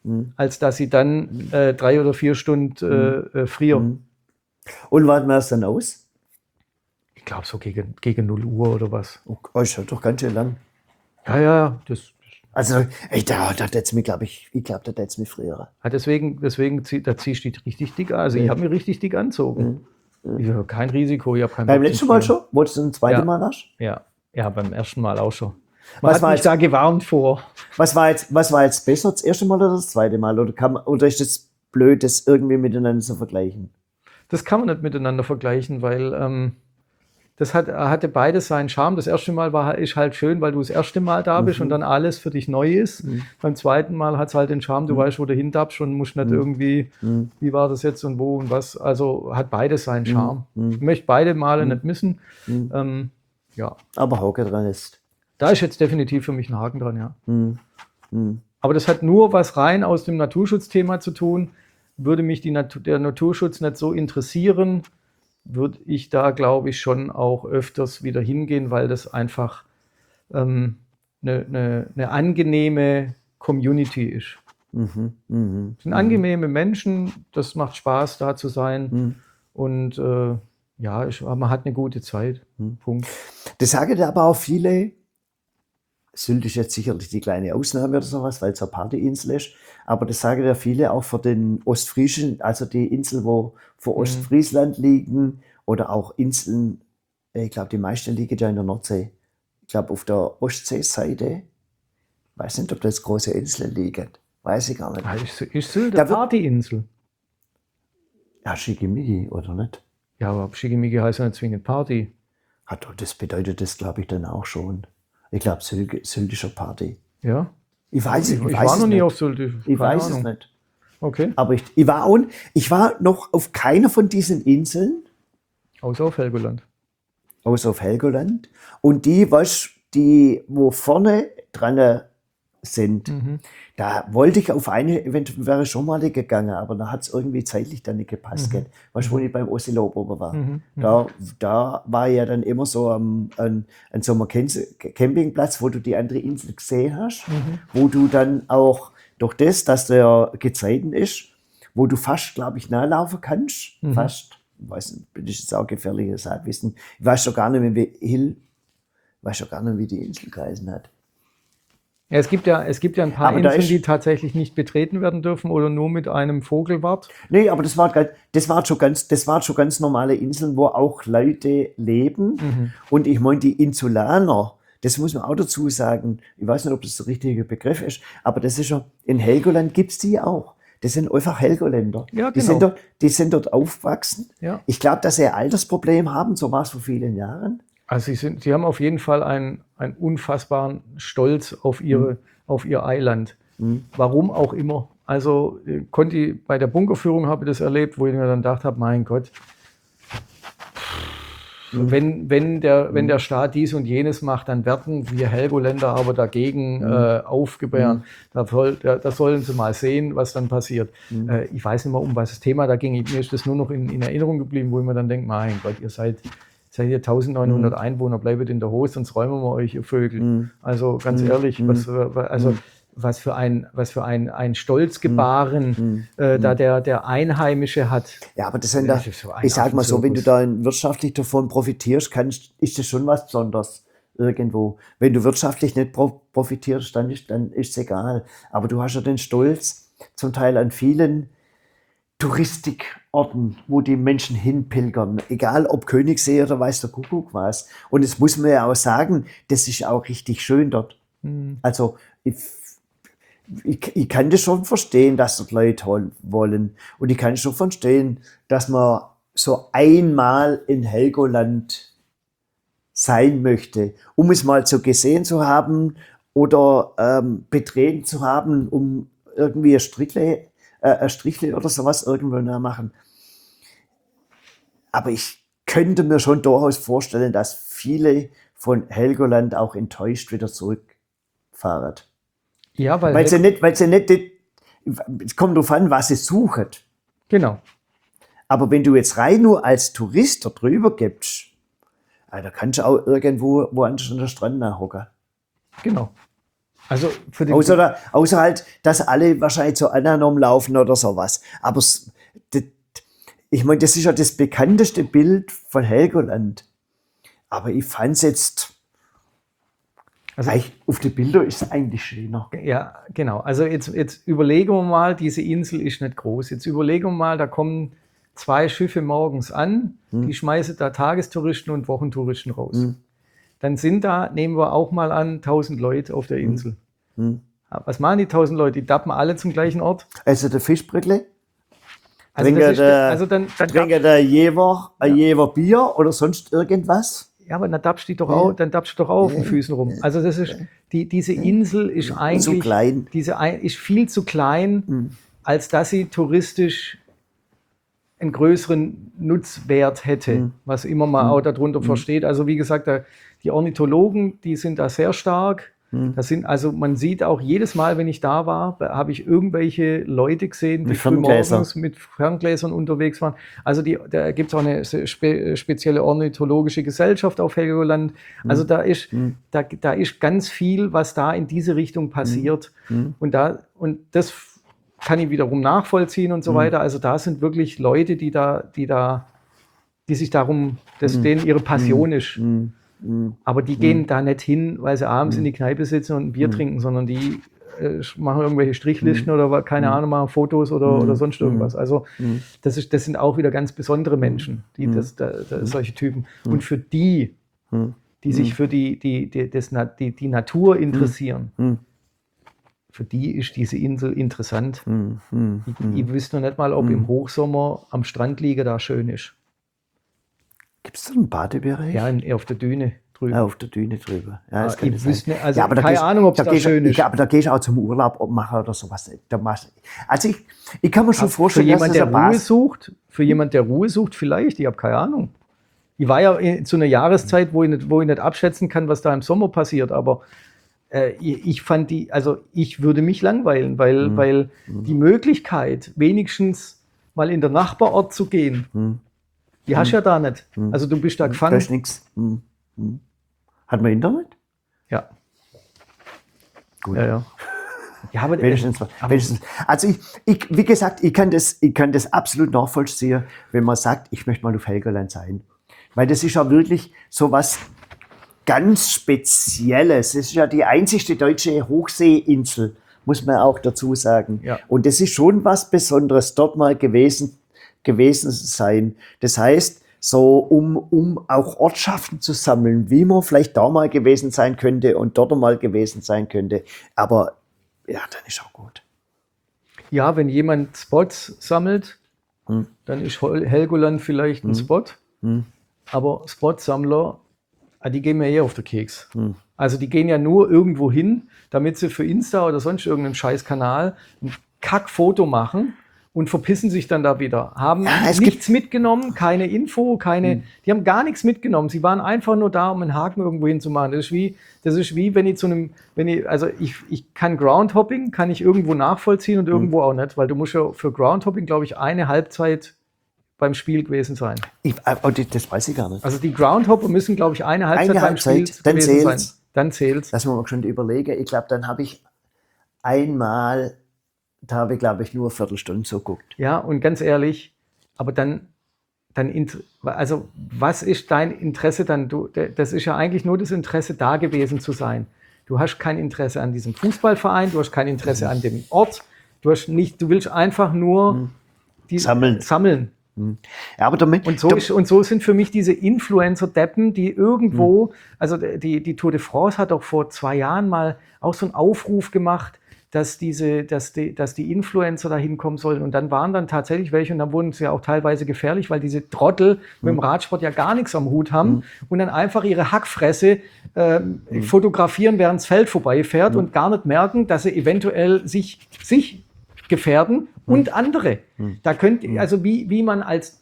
mhm. als dass sie dann äh, drei oder vier Stunden äh, äh, frieren. Mhm. Und warten wir es dann aus? Ich glaube so gegen, gegen null Uhr oder was. Oh, ist ja doch ganz schön lang. Ja, ja, das. Also, ey, da, da hätte mir, glaube ich, ich glaube, da hätte es mich früher. Ja, deswegen, deswegen zieh, da ziehst du dich richtig dick an. Also, mhm. ich habe mich richtig dick angezogen. Mhm. Ich habe kein Risiko, ich habe kein Beim letzten Mal schon? Wolltest du ein zweites ja. Mal hast? Ja. Ja, beim ersten Mal auch schon. Man was hat war mich jetzt, da gewarnt vor. Was war, jetzt, was war jetzt besser, das erste Mal oder das zweite Mal? Oder, kann man, oder ist es blöd, das irgendwie miteinander zu vergleichen? Das kann man nicht miteinander vergleichen, weil ähm, das hat, hatte beides seinen Charme. Das erste Mal war, ist halt schön, weil du das erste Mal da bist mhm. und dann alles für dich neu ist. Mhm. Beim zweiten Mal hat es halt den Charme, du mhm. weißt, wo du hintappst und musst nicht mhm. irgendwie, mhm. wie war das jetzt und wo und was. Also hat beides seinen Charme. Mhm. Ich möchte beide Male mhm. nicht missen. Mhm. Ähm, ja. Aber Hauke dran ist. Da ist jetzt definitiv für mich ein Haken dran, ja. Mhm. Mhm. Aber das hat nur was rein aus dem Naturschutzthema zu tun. Würde mich die Natur, der Naturschutz nicht so interessieren, würde ich da, glaube ich, schon auch öfters wieder hingehen, weil das einfach ähm, eine, eine, eine angenehme Community ist. Mhm. Mhm. Es sind angenehme Menschen, das macht Spaß, da zu sein. Mhm. Und äh, ja, ich, man hat eine gute Zeit. Mhm. Punkt. Das sagen ja aber auch viele. Sylt ist jetzt sicherlich die kleine Ausnahme oder sowas, weil es eine Partyinsel ist. Aber das sagen ja viele auch für den Ostfriesischen, also die Inseln, wo vor Ostfriesland liegen oder auch Inseln, ich glaube, die meisten liegen ja in der Nordsee. Ich glaube, auf der Ostseeseite, ich weiß nicht, ob das große Inseln liegen, weiß ich gar nicht. Ja, ist, ist Sylt eine Partyinsel? Ja, Schickimicki, oder nicht? Ja, aber Schickimicki heißt ja nicht zwingend Party. Ja, das bedeutet das, glaube ich, dann auch schon. Ich glaube, Sylt, Sylt ist eine Party. Ja? Ich weiß es nicht. Ich, ich war weiß noch nie nicht. auf Sylt. Ich, ich weiß Ahnung. es nicht. Okay. Aber ich, ich, war auch, ich war noch auf keiner von diesen Inseln. Außer auf Helgoland. Außer auf Helgoland. Und die, was, die, wo vorne dran sind, mhm. da wollte ich auf eine, eventuell wäre ich schon mal gegangen, aber da hat es irgendwie zeitlich dann nicht gepasst. Mhm. Weißt du, wo ich beim Ossilob oben war? Mhm. Da, da war ja dann immer so am, an, an so einem Campingplatz, wo du die andere Insel gesehen hast, mhm. wo du dann auch durch das, dass der Gezeiten ist, wo du fast, glaube ich, nachlaufen kannst. Mhm. Fast, ich weiß nicht, das ist jetzt auch gefährliches Halbwissen. Ich weiß schon gar nicht mehr, wie Hill, ich weiß schon gar nicht, wie die Insel geheißen hat. Ja, es gibt ja, es gibt ja ein paar aber Inseln, die tatsächlich nicht betreten werden dürfen oder nur mit einem Vogelwart. Nee, aber das war, das war schon ganz, das war schon ganz normale Inseln, wo auch Leute leben. Mhm. Und ich meine, die Insulaner, das muss man auch dazu sagen, ich weiß nicht, ob das der richtige Begriff ist, aber das ist ja, in Helgoland gibt es die auch. Das sind einfach Helgoländer. Ja, genau. die, sind dort, die sind dort aufgewachsen. Ja. Ich glaube, dass sie ein Altersproblem haben, so war es vor vielen Jahren. Also sie, sind, sie haben auf jeden Fall einen, einen unfassbaren Stolz auf, ihre, mhm. auf ihr Eiland. Mhm. Warum auch immer. Also Conti, bei der Bunkerführung habe ich das erlebt, wo ich mir dann gedacht habe, mein Gott, mhm. wenn, wenn, der, mhm. wenn der Staat dies und jenes macht, dann werden wir Helgoländer aber dagegen mhm. äh, aufgebären. Mhm. Da, soll, da, da sollen sie mal sehen, was dann passiert. Mhm. Äh, ich weiß nicht mehr, um was das Thema da ging. Mir ist das nur noch in, in Erinnerung geblieben, wo ich mir dann denke, mein Gott, ihr seid... Seid ihr eintausendneunhundert mhm. Einwohner, bleibt in der Hose, sonst räumen wir euch, ihr Vögel. Mhm. Also ganz mhm. ehrlich, was, also, was für ein, was für ein, ein Stolzgebaren mhm. äh, da der, der Einheimische hat. Ja, aber das sind da, so ich sag mal so, wenn du da wirtschaftlich davon profitierst, kannst, ist das schon was Besonderes irgendwo. Wenn du wirtschaftlich nicht profitierst, dann ist dann ist es egal. Aber du hast ja den Stolz zum Teil an vielen Touristikorten, wo die Menschen hinpilgern, egal ob Königssee oder weiß der Kuckuck was. Und das muss man ja auch sagen, das ist auch richtig schön dort. Mhm. Also ich, ich, ich kann das schon verstehen, dass dort Leute wollen. Und ich kann schon verstehen, dass man so einmal in Helgoland sein möchte, um es mal so gesehen zu haben oder ähm, betreten zu haben, um irgendwie ein Strichle ein Strichle oder sowas irgendwo machen. Aber ich könnte mir schon durchaus vorstellen, dass viele von Helgoland auch enttäuscht wieder zurückfahren. Ja, weil, weil sie nicht, weil sie nicht, es kommt darauf an, was sie suchen. Genau. Aber wenn du jetzt rein nur als Tourist da drüber gibst, da kannst du auch irgendwo woanders an der Strand nachhocken. Genau. Also für den Außer, da, außer halt, dass alle wahrscheinlich zu Ananom laufen oder sowas. Aber s- d- ich meine, das ist ja das bekannteste Bild von Helgoland. Aber ich fand es jetzt, Also- eigentlich, auf den Bildern ist es eigentlich schöner. Ja, genau. Also jetzt, jetzt überlegen wir mal, diese Insel ist nicht groß. Jetzt überlegen wir mal, da kommen zwei Schiffe morgens an, die schmeißen da Tagestouristen und Wochentouristen raus. Dann sind da, nehmen wir auch mal an, tausend Leute auf der Insel. Was machen die tausend Leute? Die dappen alle zum gleichen Ort. Also der Fischbröckle, Also, das trinken ist, der, also dann, dann trinken der Jever, ein Jever Bier oder sonst irgendwas. ja, aber dann dappst du doch auch, dann dappst du doch auch auf den Füßen rum. Also das ist, die, diese Insel ist eigentlich, Zu klein. diese ein- ist viel zu klein, als dass sie touristisch einen größeren Nutzwert hätte, was immer man auch darunter versteht. Also wie gesagt, da, die Ornithologen, die sind da sehr stark. Das sind, also man sieht auch jedes Mal, wenn ich da war, habe ich irgendwelche Leute gesehen, die Mit früh Ferngläsern. morgens mit Ferngläsern unterwegs waren. Also die, da gibt es auch eine spe, spezielle ornithologische Gesellschaft auf Helgoland. Also da ist, da, da ist ganz viel, was da in diese Richtung passiert. Und, da, und das kann ich wiederum nachvollziehen und so weiter. Also da sind wirklich Leute, die da, die da, die sich darum, dass denen ihre Passion ist. Aber die gehen da nicht hin, weil sie abends in die Kneipe sitzen und ein Bier trinken, sondern die äh, machen irgendwelche Strichlisten oder wa- keine Ahnung, machen Fotos oder, oder sonst irgendwas. Also das, ist, das sind auch wieder ganz besondere Menschen, die das, da, da, solche Typen. Und für die, die sich für die, die, die, das, Na- die, die Natur interessieren, für die ist diese Insel interessant. Ich, ich wüsste noch nicht mal, ob im Hochsommer am Strand liegen da schön ist. Gibt es da einen Badebereich? Ja, in, auf der Düne drüben. Ja, auf der Düne drüber. Ja, das Ah, kann ich sein. wüsste nicht, also ja, aber da keine gehst- Ahnung, ob's da gehst- schön ich, ist. Aber da gehst du auch zum Urlaub machen oder sowas. Da machst, also ich, ich kann mir schon Für vorstellen, jemand, dass der das eine Ruhe Bas- sucht, für jemand, der Ruhe sucht, vielleicht, ich habe keine Ahnung. Ich war ja in, zu einer Jahreszeit, wo ich, nicht, wo ich nicht abschätzen kann, was da im Sommer passiert, aber äh, ich, ich fand die, also ich würde mich langweilen, weil, Mhm. weil die Möglichkeit, wenigstens mal in der Nachbarort zu gehen, Mhm. die hast du ja da nicht. Also du bist da Da gefangen. ist nichts. Hm, hm. Hat man Internet? Ja. Gut. Ja, ja. Ja, aber, Wenigstens, wenigstens. Also ich, ich, wie gesagt, ich kann, das, ich kann das absolut nachvollziehen, wenn man sagt, ich möchte mal auf Helgoland sein. Weil das ist ja wirklich so was ganz Spezielles. Es ist ja die einzigste deutsche Hochseeinsel, muss man auch dazu sagen. Ja. Und das ist schon was Besonderes, dort mal gewesen, gewesen sein. Das heißt, so um, um auch Ortschaften zu sammeln, wie man vielleicht da mal gewesen sein könnte und dort mal gewesen sein könnte. Aber ja, dann ist auch gut. ja, wenn jemand Spots sammelt, dann ist Hol- Helgoland vielleicht ein Spot. Aber Spotsammler, ah, die gehen mir eher auf den Keks. Also die gehen ja nur irgendwo hin, damit sie für Insta oder sonst irgendeinen Scheißkanal ein Kackfoto machen und verpissen sich dann da wieder. Haben Ja, es nichts mitgenommen, keine Info, keine, die haben gar nichts mitgenommen. Sie waren einfach nur da, um einen Haken irgendwo hinzumachen. Das ist wie, das ist wie, wenn ich zu einem, wenn ich, also ich, ich kann Groundhopping, kann ich irgendwo nachvollziehen und irgendwo auch nicht, weil du musst ja für Groundhopping, glaube ich, eine Halbzeit beim Spiel gewesen sein. Ich, äh, oh, das das weiß ich gar nicht. Also die Groundhopper müssen, glaube ich, eine Halbzeit Eine beim Halbzeit, Spiel dann gewesen zählt's. sein. Dann zählt's. Lass mal schon überlegen. Ich glaube, dann habe ich einmal, da habe ich, glaube ich, nur eine Viertelstunde so geguckt. Ja, und ganz ehrlich, aber dann, dann, int- also was ist dein Interesse dann? Du, das ist ja eigentlich nur das Interesse, da gewesen zu sein. Du hast kein Interesse an diesem Fußballverein, du hast kein Interesse an dem Ort, du hast nicht, du willst einfach nur die, Sammeln. sammeln. Ja, aber damit, Und so, da- ist, und so sind für mich diese Influencer-Deppen, die irgendwo, also die, die Tour de France hat auch vor zwei Jahren mal auch so einen Aufruf gemacht, dass diese, dass die, dass die Influencer da hinkommen sollen. Und dann waren dann tatsächlich welche und dann wurden sie ja auch teilweise gefährlich, weil diese Trottel mit dem Radsport ja gar nichts am Hut haben und dann einfach ihre Hackfresse ähm, fotografieren, während das Feld vorbeifährt und gar nicht merken, dass sie eventuell sich, sich gefährden und andere. Da könnt, also wie, wie man als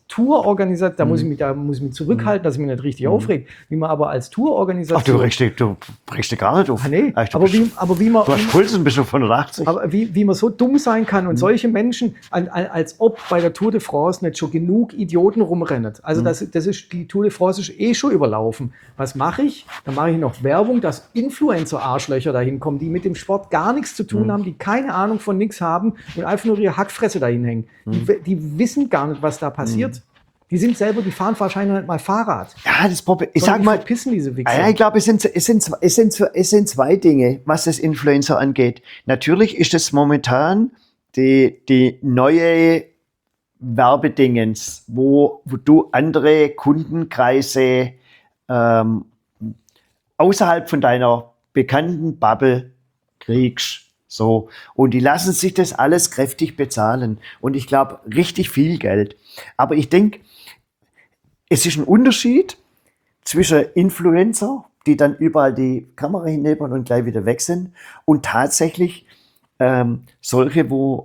Tourorganisation, da muss ich mich, da muss ich mich zurückhalten, dass ich mich nicht richtig Mhm. aufregt, wie man aber als Tourorganisation. Ach, du regst dich, du regst dich gar nicht auf. Ah, nee, Ach, du aber bist- wie, aber wie man. Du hast Puls und bist schon hundertachtzig. Aber wie, wie man so dumm sein kann und solche Menschen, an, an, als ob bei der Tour de France nicht schon genug Idioten rumrennen. Also das, das ist, die Tour de France ist eh schon überlaufen. Was mache ich? Dann mache ich noch Werbung, dass Influencer-Arschlöcher dahin kommen, die mit dem Sport gar nichts zu tun haben, die keine Ahnung von nichts haben und einfach nur ihre Hackfresse dahin hängen. Die, die wissen gar nicht, was da passiert. Die sind selber, die fahren wahrscheinlich nicht mal Fahrrad. Ja, das Problem. Ich Sondern sag die mal, verpissen diese Wichser. ja, ich glaube, es sind, es, sind, es, sind, es sind zwei Dinge, was das Influencer angeht. Natürlich ist es momentan die, die neue Werbedingens, wo, wo du andere Kundenkreise ähm, außerhalb von deiner bekannten Bubble kriegst. So. Und die lassen sich das alles kräftig bezahlen. Und ich glaube, richtig viel Geld. Aber ich denke, es ist ein Unterschied zwischen Influencer, die dann überall die Kamera hinnehmen und gleich wieder weg sind, und tatsächlich ähm, solche, wo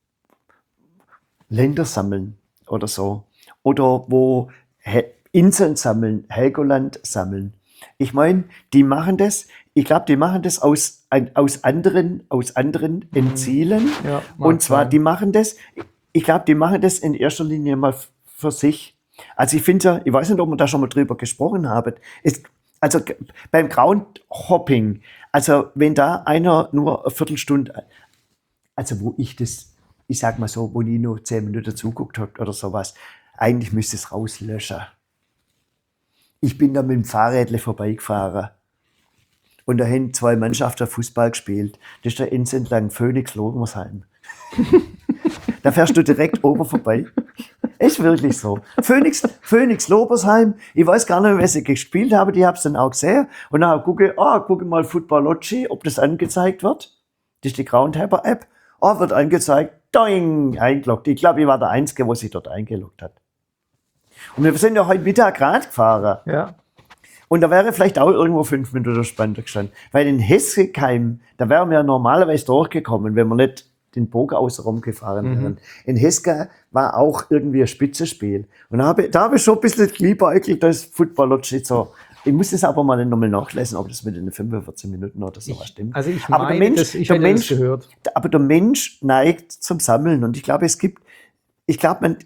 Länder sammeln oder so. Oder wo He- Inseln sammeln, Helgoland sammeln. Ich meine, die machen das, ich glaube, die machen das aus, ein- aus anderen, aus anderen Zielen. Ja, mag Und zwar, sein. die machen das, ich glaube, die machen das in erster Linie mal f- für sich. Also ich finde ja, ich weiß nicht, ob wir da schon mal drüber gesprochen haben, ist, also g- beim Groundhopping, also wenn da einer nur eine Viertelstunde, also wo ich das, ich sag mal so, wo ich nur zehn Minuten zuguckt habe oder sowas, eigentlich müsste es rauslöschen. Ich bin da mit dem Fahrrädle vorbeigefahren. Und da haben zwei Mannschaften Fußball gespielt. Das ist der Ins entlang, Phoenix-Logersheim. Da fährst du direkt oben vorbei. Ist wirklich so. Phoenix, Phoenix Lobersheim, ich weiß gar nicht, wer sie gespielt haben, die habe es dann auch gesehen. Und dann gucke ah, gucke mal Footballogy, ob das angezeigt wird. Das ist die Groundhopper-App. Ah, wird angezeigt, doing, eingeloggt. Ich glaube, ich war der Einzige, der sich dort eingeloggt hat. Und wir sind ja heute Mittag Rad gefahren. Ja. Und da wäre vielleicht auch irgendwo fünf Minuten spannender gestanden. Weil in Hessigheim, da wären wir normalerweise durchgekommen, wenn wir nicht den Bogen außenrum gefahren wären. Mhm. In Heska war auch irgendwie ein Spitzenspiel. Und da habe, da habe ich schon ein bisschen geliebäugelt, das Footballogy so. Ich muss das aber mal nochmal nachlesen, ob das mit den fünfundvierzig Minuten oder sowas stimmt. Also ich aber der meine, Mensch, das, ich der hätte das Mensch, gehört. aber der Mensch neigt zum Sammeln. Und ich glaube, es gibt, ich glaube, man,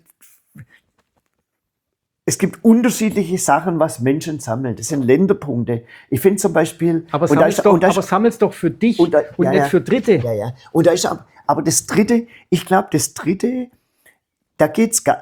es gibt unterschiedliche Sachen, was Menschen sammeln. Das sind Länderpunkte. Ich finde zum Beispiel. Aber und da sammel's ist- doch, und da ist- aber sammel's doch für dich und und, da- ja, nicht ja. für Dritte. Ja, ja. Und da ist aber, aber das dritte, ich glaube, das dritte, da geht's gar.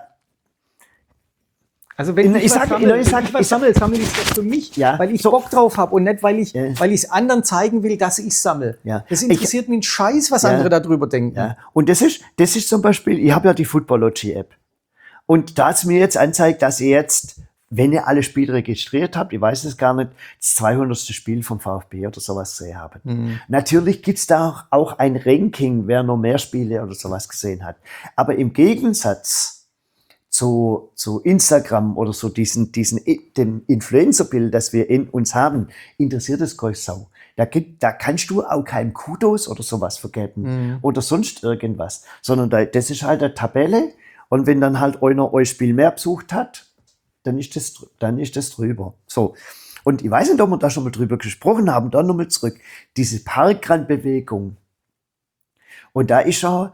Also wenn In- ich, ich was sag- sammle, ich sag- wenn ich was ich sag- sammle, sammle ich es doch für mich, Ja, weil ich so- Bock drauf habe und nicht, weil ich Ja. weil ich es anderen zeigen will, dass ich sammle. Ja. Das interessiert mich einen Scheiß, was Ja. andere darüber denken. Ja. Und das ist, das ist zum Beispiel, ich habe ja die Footballogy-App. Und da es mir jetzt anzeigt, dass ihr jetzt, wenn ihr alle Spiele registriert habt, ich weiß es gar nicht, das zweihundertste Spiel vom VfB oder sowas gesehen habt. Natürlich gibt's da auch, auch ein Ranking, wer noch mehr Spiele oder sowas gesehen hat. Aber im Gegensatz zu, zu Instagram oder so diesen, diesen, dem Influencer-Bild, das wir in uns haben, interessiert es keine Sau. Da, gibt, da kannst du auch keinem Kudos oder sowas vergeben oder sonst irgendwas, sondern da, das ist halt eine Tabelle und wenn dann halt einer euer Spiel mehr besucht hat, dann ist das, dr- dann ist das drüber. So. Und ich weiß nicht, ob wir da schon mal drüber gesprochen haben, dann nochmal zurück. Diese Parkrandbewegung. Und da ist ja,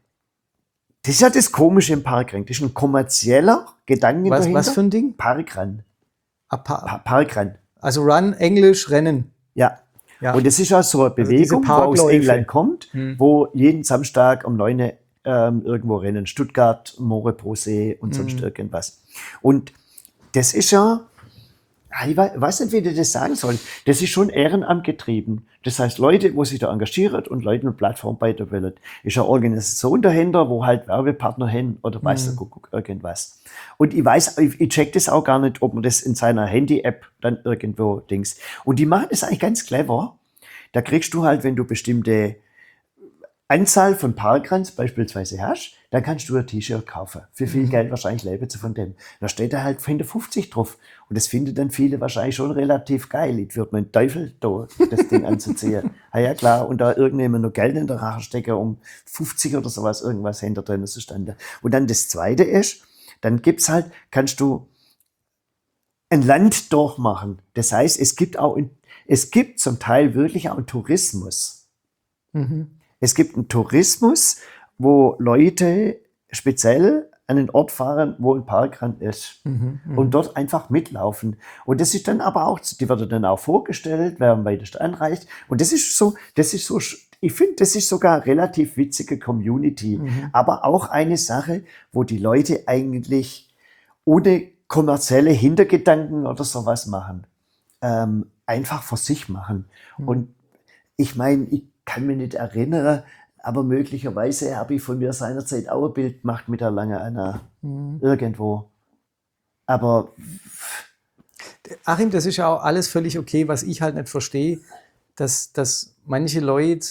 das ist ja das Komische im Parkrand. Das ist ein kommerzieller Gedanke Was, dahinter. was für ein Ding? Parkrand. Ah, Pa- Pa Parkrand. Also Run, Englisch, Rennen. Ja. Ja. Und das ist ja so eine Also diese Bewegung, wo aus Parkläufe. England kommt, Hm. wo jeden Samstag um neun ähm, irgendwo rennen. Stuttgart, Moore-Brosee und sonst Hm. irgendwas. Und das ist ja, ja, ich wei- weiß nicht, wie ich das sagen soll. Das ist schon Ehrenamt getrieben. Das heißt, Leute, wo sich da engagieren und Leute eine Plattform weiterbilden. Ist eine Organisation dahinter, wo halt Werbepartner haben oder weiß der Kuckuck irgendwas. Und ich weiß, ich, ich check das auch gar nicht, ob man das in seiner Handy-App dann irgendwo dings. Und die machen das eigentlich ganz clever. Da kriegst du halt, wenn du bestimmte Anzahl von Parkruns beispielsweise hast, dann kannst du ein T-Shirt kaufen. Für viel Geld wahrscheinlich leben sie von dem. Da steht da halt fünfundfünfzig drauf. Und das finden dann viele wahrscheinlich schon relativ geil. Ich würde meinen Teufel da, das Ding anzuziehen. Ah ja, klar. Und da irgendjemand noch Geld in der Rache stecken, um fünfzig oder sowas, irgendwas hinter drin zu standen. Und dann das Zweite ist, dann gibt's halt, kannst du ein Land durchmachen. Das heißt, es gibt auch, in, es gibt zum Teil wirklich auch einen Tourismus. Mhm. Es gibt einen Tourismus, wo Leute speziell an den Ort fahren, wo ein Parkrand ist Mhm. Mhm. und dort einfach mitlaufen. Und das ist dann aber auch, die wird dann auch vorgestellt, wer am weitesten anreicht. Und das ist so, das ist so, ich finde, das ist sogar relativ witzige Community. Mhm. Aber auch eine Sache, wo die Leute eigentlich ohne kommerzielle Hintergedanken oder sowas machen. Ähm, einfach für sich machen. Mhm. Und ich meine, ich kann mich nicht erinnern, aber möglicherweise habe ich von mir seinerzeit auch ein Bild gemacht mit der langen Anna. Mhm. Irgendwo. Aber Achim, das ist ja auch alles völlig okay, was ich halt nicht verstehe, dass, dass manche Leute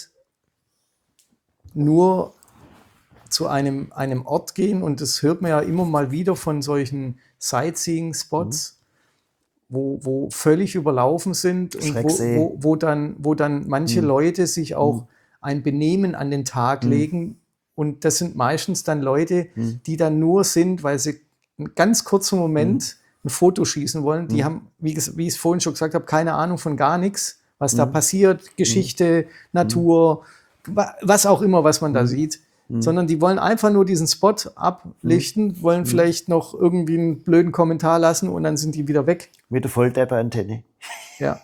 nur zu einem, einem Ort gehen, und das hört man ja immer mal wieder von solchen Sightseeing-Spots, mhm. wo, wo völlig überlaufen sind und wo, wo, wo, dann, wo dann manche mhm. Leute sich auch mhm. ein Benehmen an den Tag mhm. legen, und das sind meistens dann Leute, mhm. die dann nur sind, weil sie einen ganz kurzen Moment mhm. ein Foto schießen wollen. Die mhm. haben, wie, wie ich es vorhin schon gesagt habe, keine Ahnung von gar nichts, was mhm. da passiert, Geschichte, mhm. Natur, was auch immer, was man mhm. da sieht. Mhm. Sondern die wollen einfach nur diesen Spot ablichten, mhm. wollen mhm. vielleicht noch irgendwie einen blöden Kommentar lassen und dann sind die wieder weg. Mit der Volltreffer-Antenne. Ja.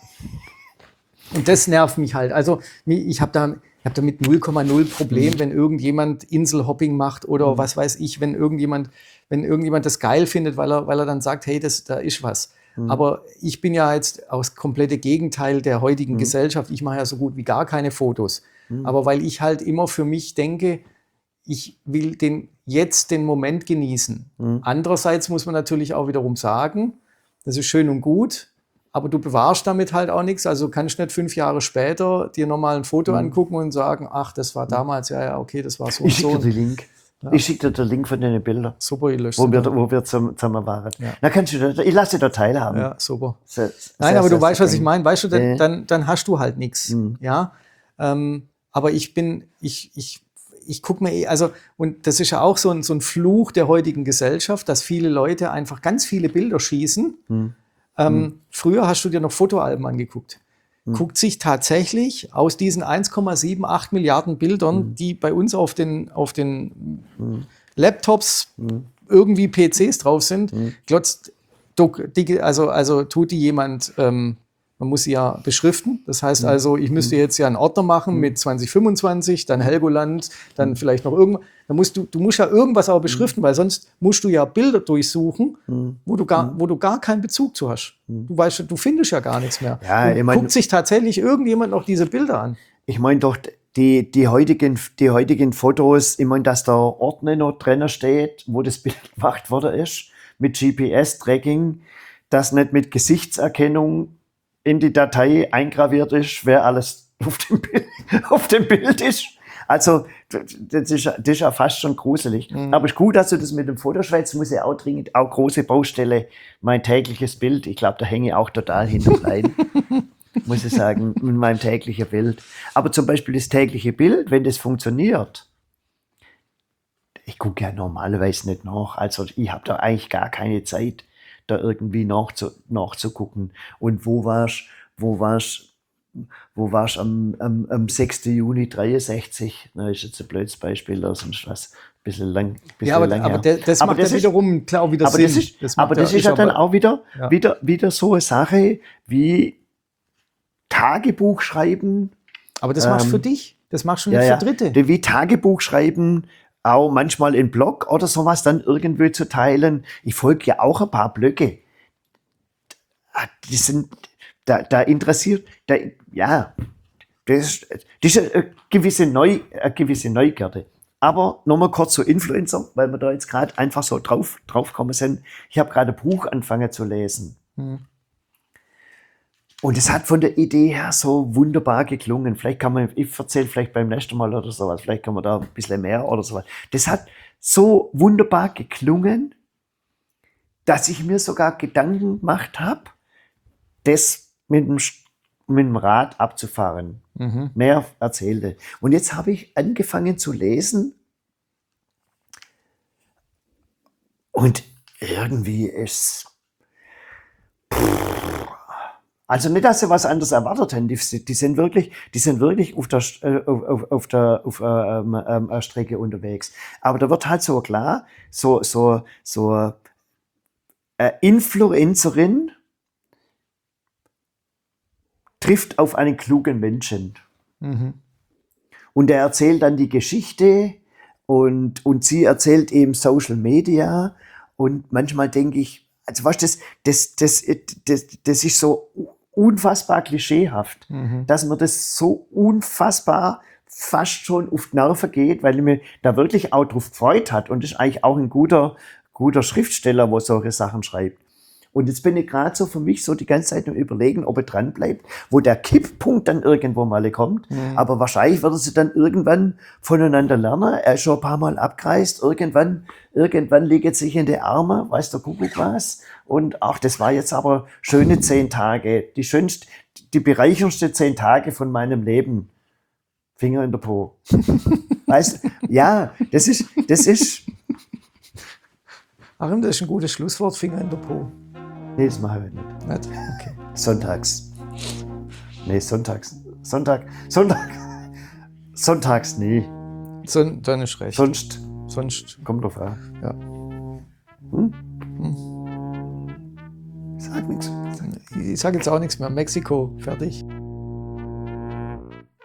Und das nervt mich halt. Also ich habe da, ich hab damit null Komma null Problem, mhm. wenn irgendjemand Inselhopping macht oder mhm. was weiß ich, wenn irgendjemand, wenn irgendjemand das geil findet, weil er, weil er dann sagt, hey, das, da ist was. Mhm. Aber ich bin ja jetzt auch das komplette Gegenteil der heutigen mhm. Gesellschaft. Ich mache ja so gut wie gar keine Fotos. Mhm. Aber weil ich halt immer für mich denke, ich will den, jetzt den Moment genießen. Mhm. Andererseits muss man natürlich auch wiederum sagen, das ist schön und gut, aber du bewahrst damit halt auch nichts. Also kannst nicht fünf Jahre später dir nochmal ein Foto mhm. angucken und sagen, ach, das war damals, ja, ja, okay, das war so und ich so. Schicke dir den Link. Ja. Ich schicke dir den Link von den Bildern. Super, ich lösche wo wir, wo wir zusammen waren. Ja. Na, kannst du, ich lasse dir da teilhaben. Ja, super. Sehr, Nein, sehr, aber sehr, du weißt, was ich eng. meine. Weißt du, dann, Nee. dann, dann hast du halt nichts. Mhm. Ja. Ähm, aber ich bin, ich, ich, ich gucke mir eh, also, und das ist ja auch so ein, so ein Fluch der heutigen Gesellschaft, dass viele Leute einfach ganz viele Bilder schießen. Mhm. Ähm, mhm. Früher hast du dir noch Fotoalben angeguckt. Mhm. Guckt sich tatsächlich aus diesen eins Komma sieben acht Milliarden Bildern, mhm. die bei uns auf den, auf den mhm. Laptops, mhm. irgendwie P Cs drauf sind, mhm. glotzt, also, also tut die jemand, ähm, man muss sie ja beschriften. Das heißt mhm. also, ich müsste jetzt ja einen Ordner machen mhm. mit zwanzig fünfundzwanzig, dann Helgoland, dann mhm. vielleicht noch irgendwas. Dann musst du, du musst ja irgendwas auch beschriften, mhm. weil sonst musst du ja Bilder durchsuchen, mhm. wo du gar, wo du gar keinen Bezug zu hast. Mhm. Du weißt, du findest ja gar nichts mehr. Ja, ich mein, guckt sich tatsächlich irgendjemand noch diese Bilder an? Ich meine doch, die, die, heutigen, die heutigen Fotos, ich meine, dass der Ordner noch drin steht, wo das Bild gemacht worden ist, mit G P S-Tracking, das nicht mit Gesichtserkennung in die Datei eingraviert ist, wer alles auf dem Bild, auf dem Bild ist. Also, das ist, das ist ja fast schon gruselig. Mhm. Aber es ist gut, dass du das mit dem Fotoschweiz, muss ja auch dringend, auch große Baustelle, mein tägliches Bild. Ich glaube, da hänge ich auch total hinterm rein, muss ich sagen, mit meinem täglichen Bild. Aber zum Beispiel das tägliche Bild, wenn das funktioniert, ich gucke ja normalerweise nicht nach. Also, ich habe da eigentlich gar keine Zeit, da irgendwie nachzu, nachzugucken. Und wo warst wo war's, wo war's am, am, am sechsten Juni dreiundsechzig? Na, ist jetzt ein blödes Beispiel oder sonst was. Ein bisschen lang, bisschen ja, aber, lang aber der, das aber macht das ja ist, wiederum klar wieder aber Sinn. Das ist, das aber das ja, ist ja dann auch wieder, ja. wieder, wieder so eine Sache wie Tagebuch schreiben. Aber das machst du ähm, für dich. Das machst du nicht ja, für Dritte. Ja. Wie Tagebuch schreiben, auch manchmal in Blog oder sowas dann irgendwie zu teilen. Ich folge ja auch ein paar Blöcke. Die sind, da, da interessiert, da, ja, das, das ist eine gewisse, Neu, eine gewisse Neugierde. Aber nochmal kurz zu Influencer, weil wir da jetzt gerade einfach so drauf, drauf gekommen sind. Ich habe gerade ein Buch angefangen zu lesen. Hm. Und es hat von der Idee her so wunderbar geklungen. Vielleicht kann man, ich erzähle vielleicht beim nächsten Mal oder sowas, vielleicht kann man da ein bisschen mehr oder sowas. Das hat so wunderbar geklungen, dass ich mir sogar Gedanken gemacht habe, das mit dem, mit dem Rad abzufahren. Mhm. Mehr erzählte. Und jetzt habe ich angefangen zu lesen und irgendwie ist. Also nicht, dass sie was anderes erwartet haben. Die, die sind wirklich, die sind wirklich auf der, auf, auf der auf, ähm, ähm, Strecke unterwegs. Aber da wird halt so klar, so, so, so äh, Influencerin trifft auf einen klugen Menschen. Mhm. Und er erzählt dann die Geschichte und, und sie erzählt eben Social Media. Und manchmal denke ich, also weißt du, das, das, das, das, das ist so unfassbar klischeehaft, Mhm. dass mir das so unfassbar fast schon auf die Nerven geht, weil ich mir da wirklich auch drauf gefreut hat. Und das ist eigentlich auch ein guter, guter Schriftsteller, wo solche Sachen schreibt. Und jetzt bin ich gerade so für mich so die ganze Zeit nur überlegen, ob er dran bleibt, wo der Kipppunkt dann irgendwo mal kommt. Mhm. Aber wahrscheinlich wird sie dann irgendwann voneinander lernen. Er ist schon ein paar Mal abgereist. Irgendwann, irgendwann liegt sich in die Arme, weiß der Kuckuck was. Und ach, das war jetzt aber schöne zehn Tage. Die schönste, die bereicherndste zehn Tage von meinem Leben. Finger in der Po. Weißt du? Ja, das ist, das ist. Achim, das ist ein gutes Schlusswort, Finger in der Po. Nee, das machen wir nicht. Nicht? Okay. Sonntags. Nee, sonntags. Sonntag. Sonntag. Sonntags nie. So, dann ist recht. Sonst Sonst, kommt drauf an. ja. Hm? Sag nichts. Ich sage jetzt auch nichts mehr. Mexiko, fertig.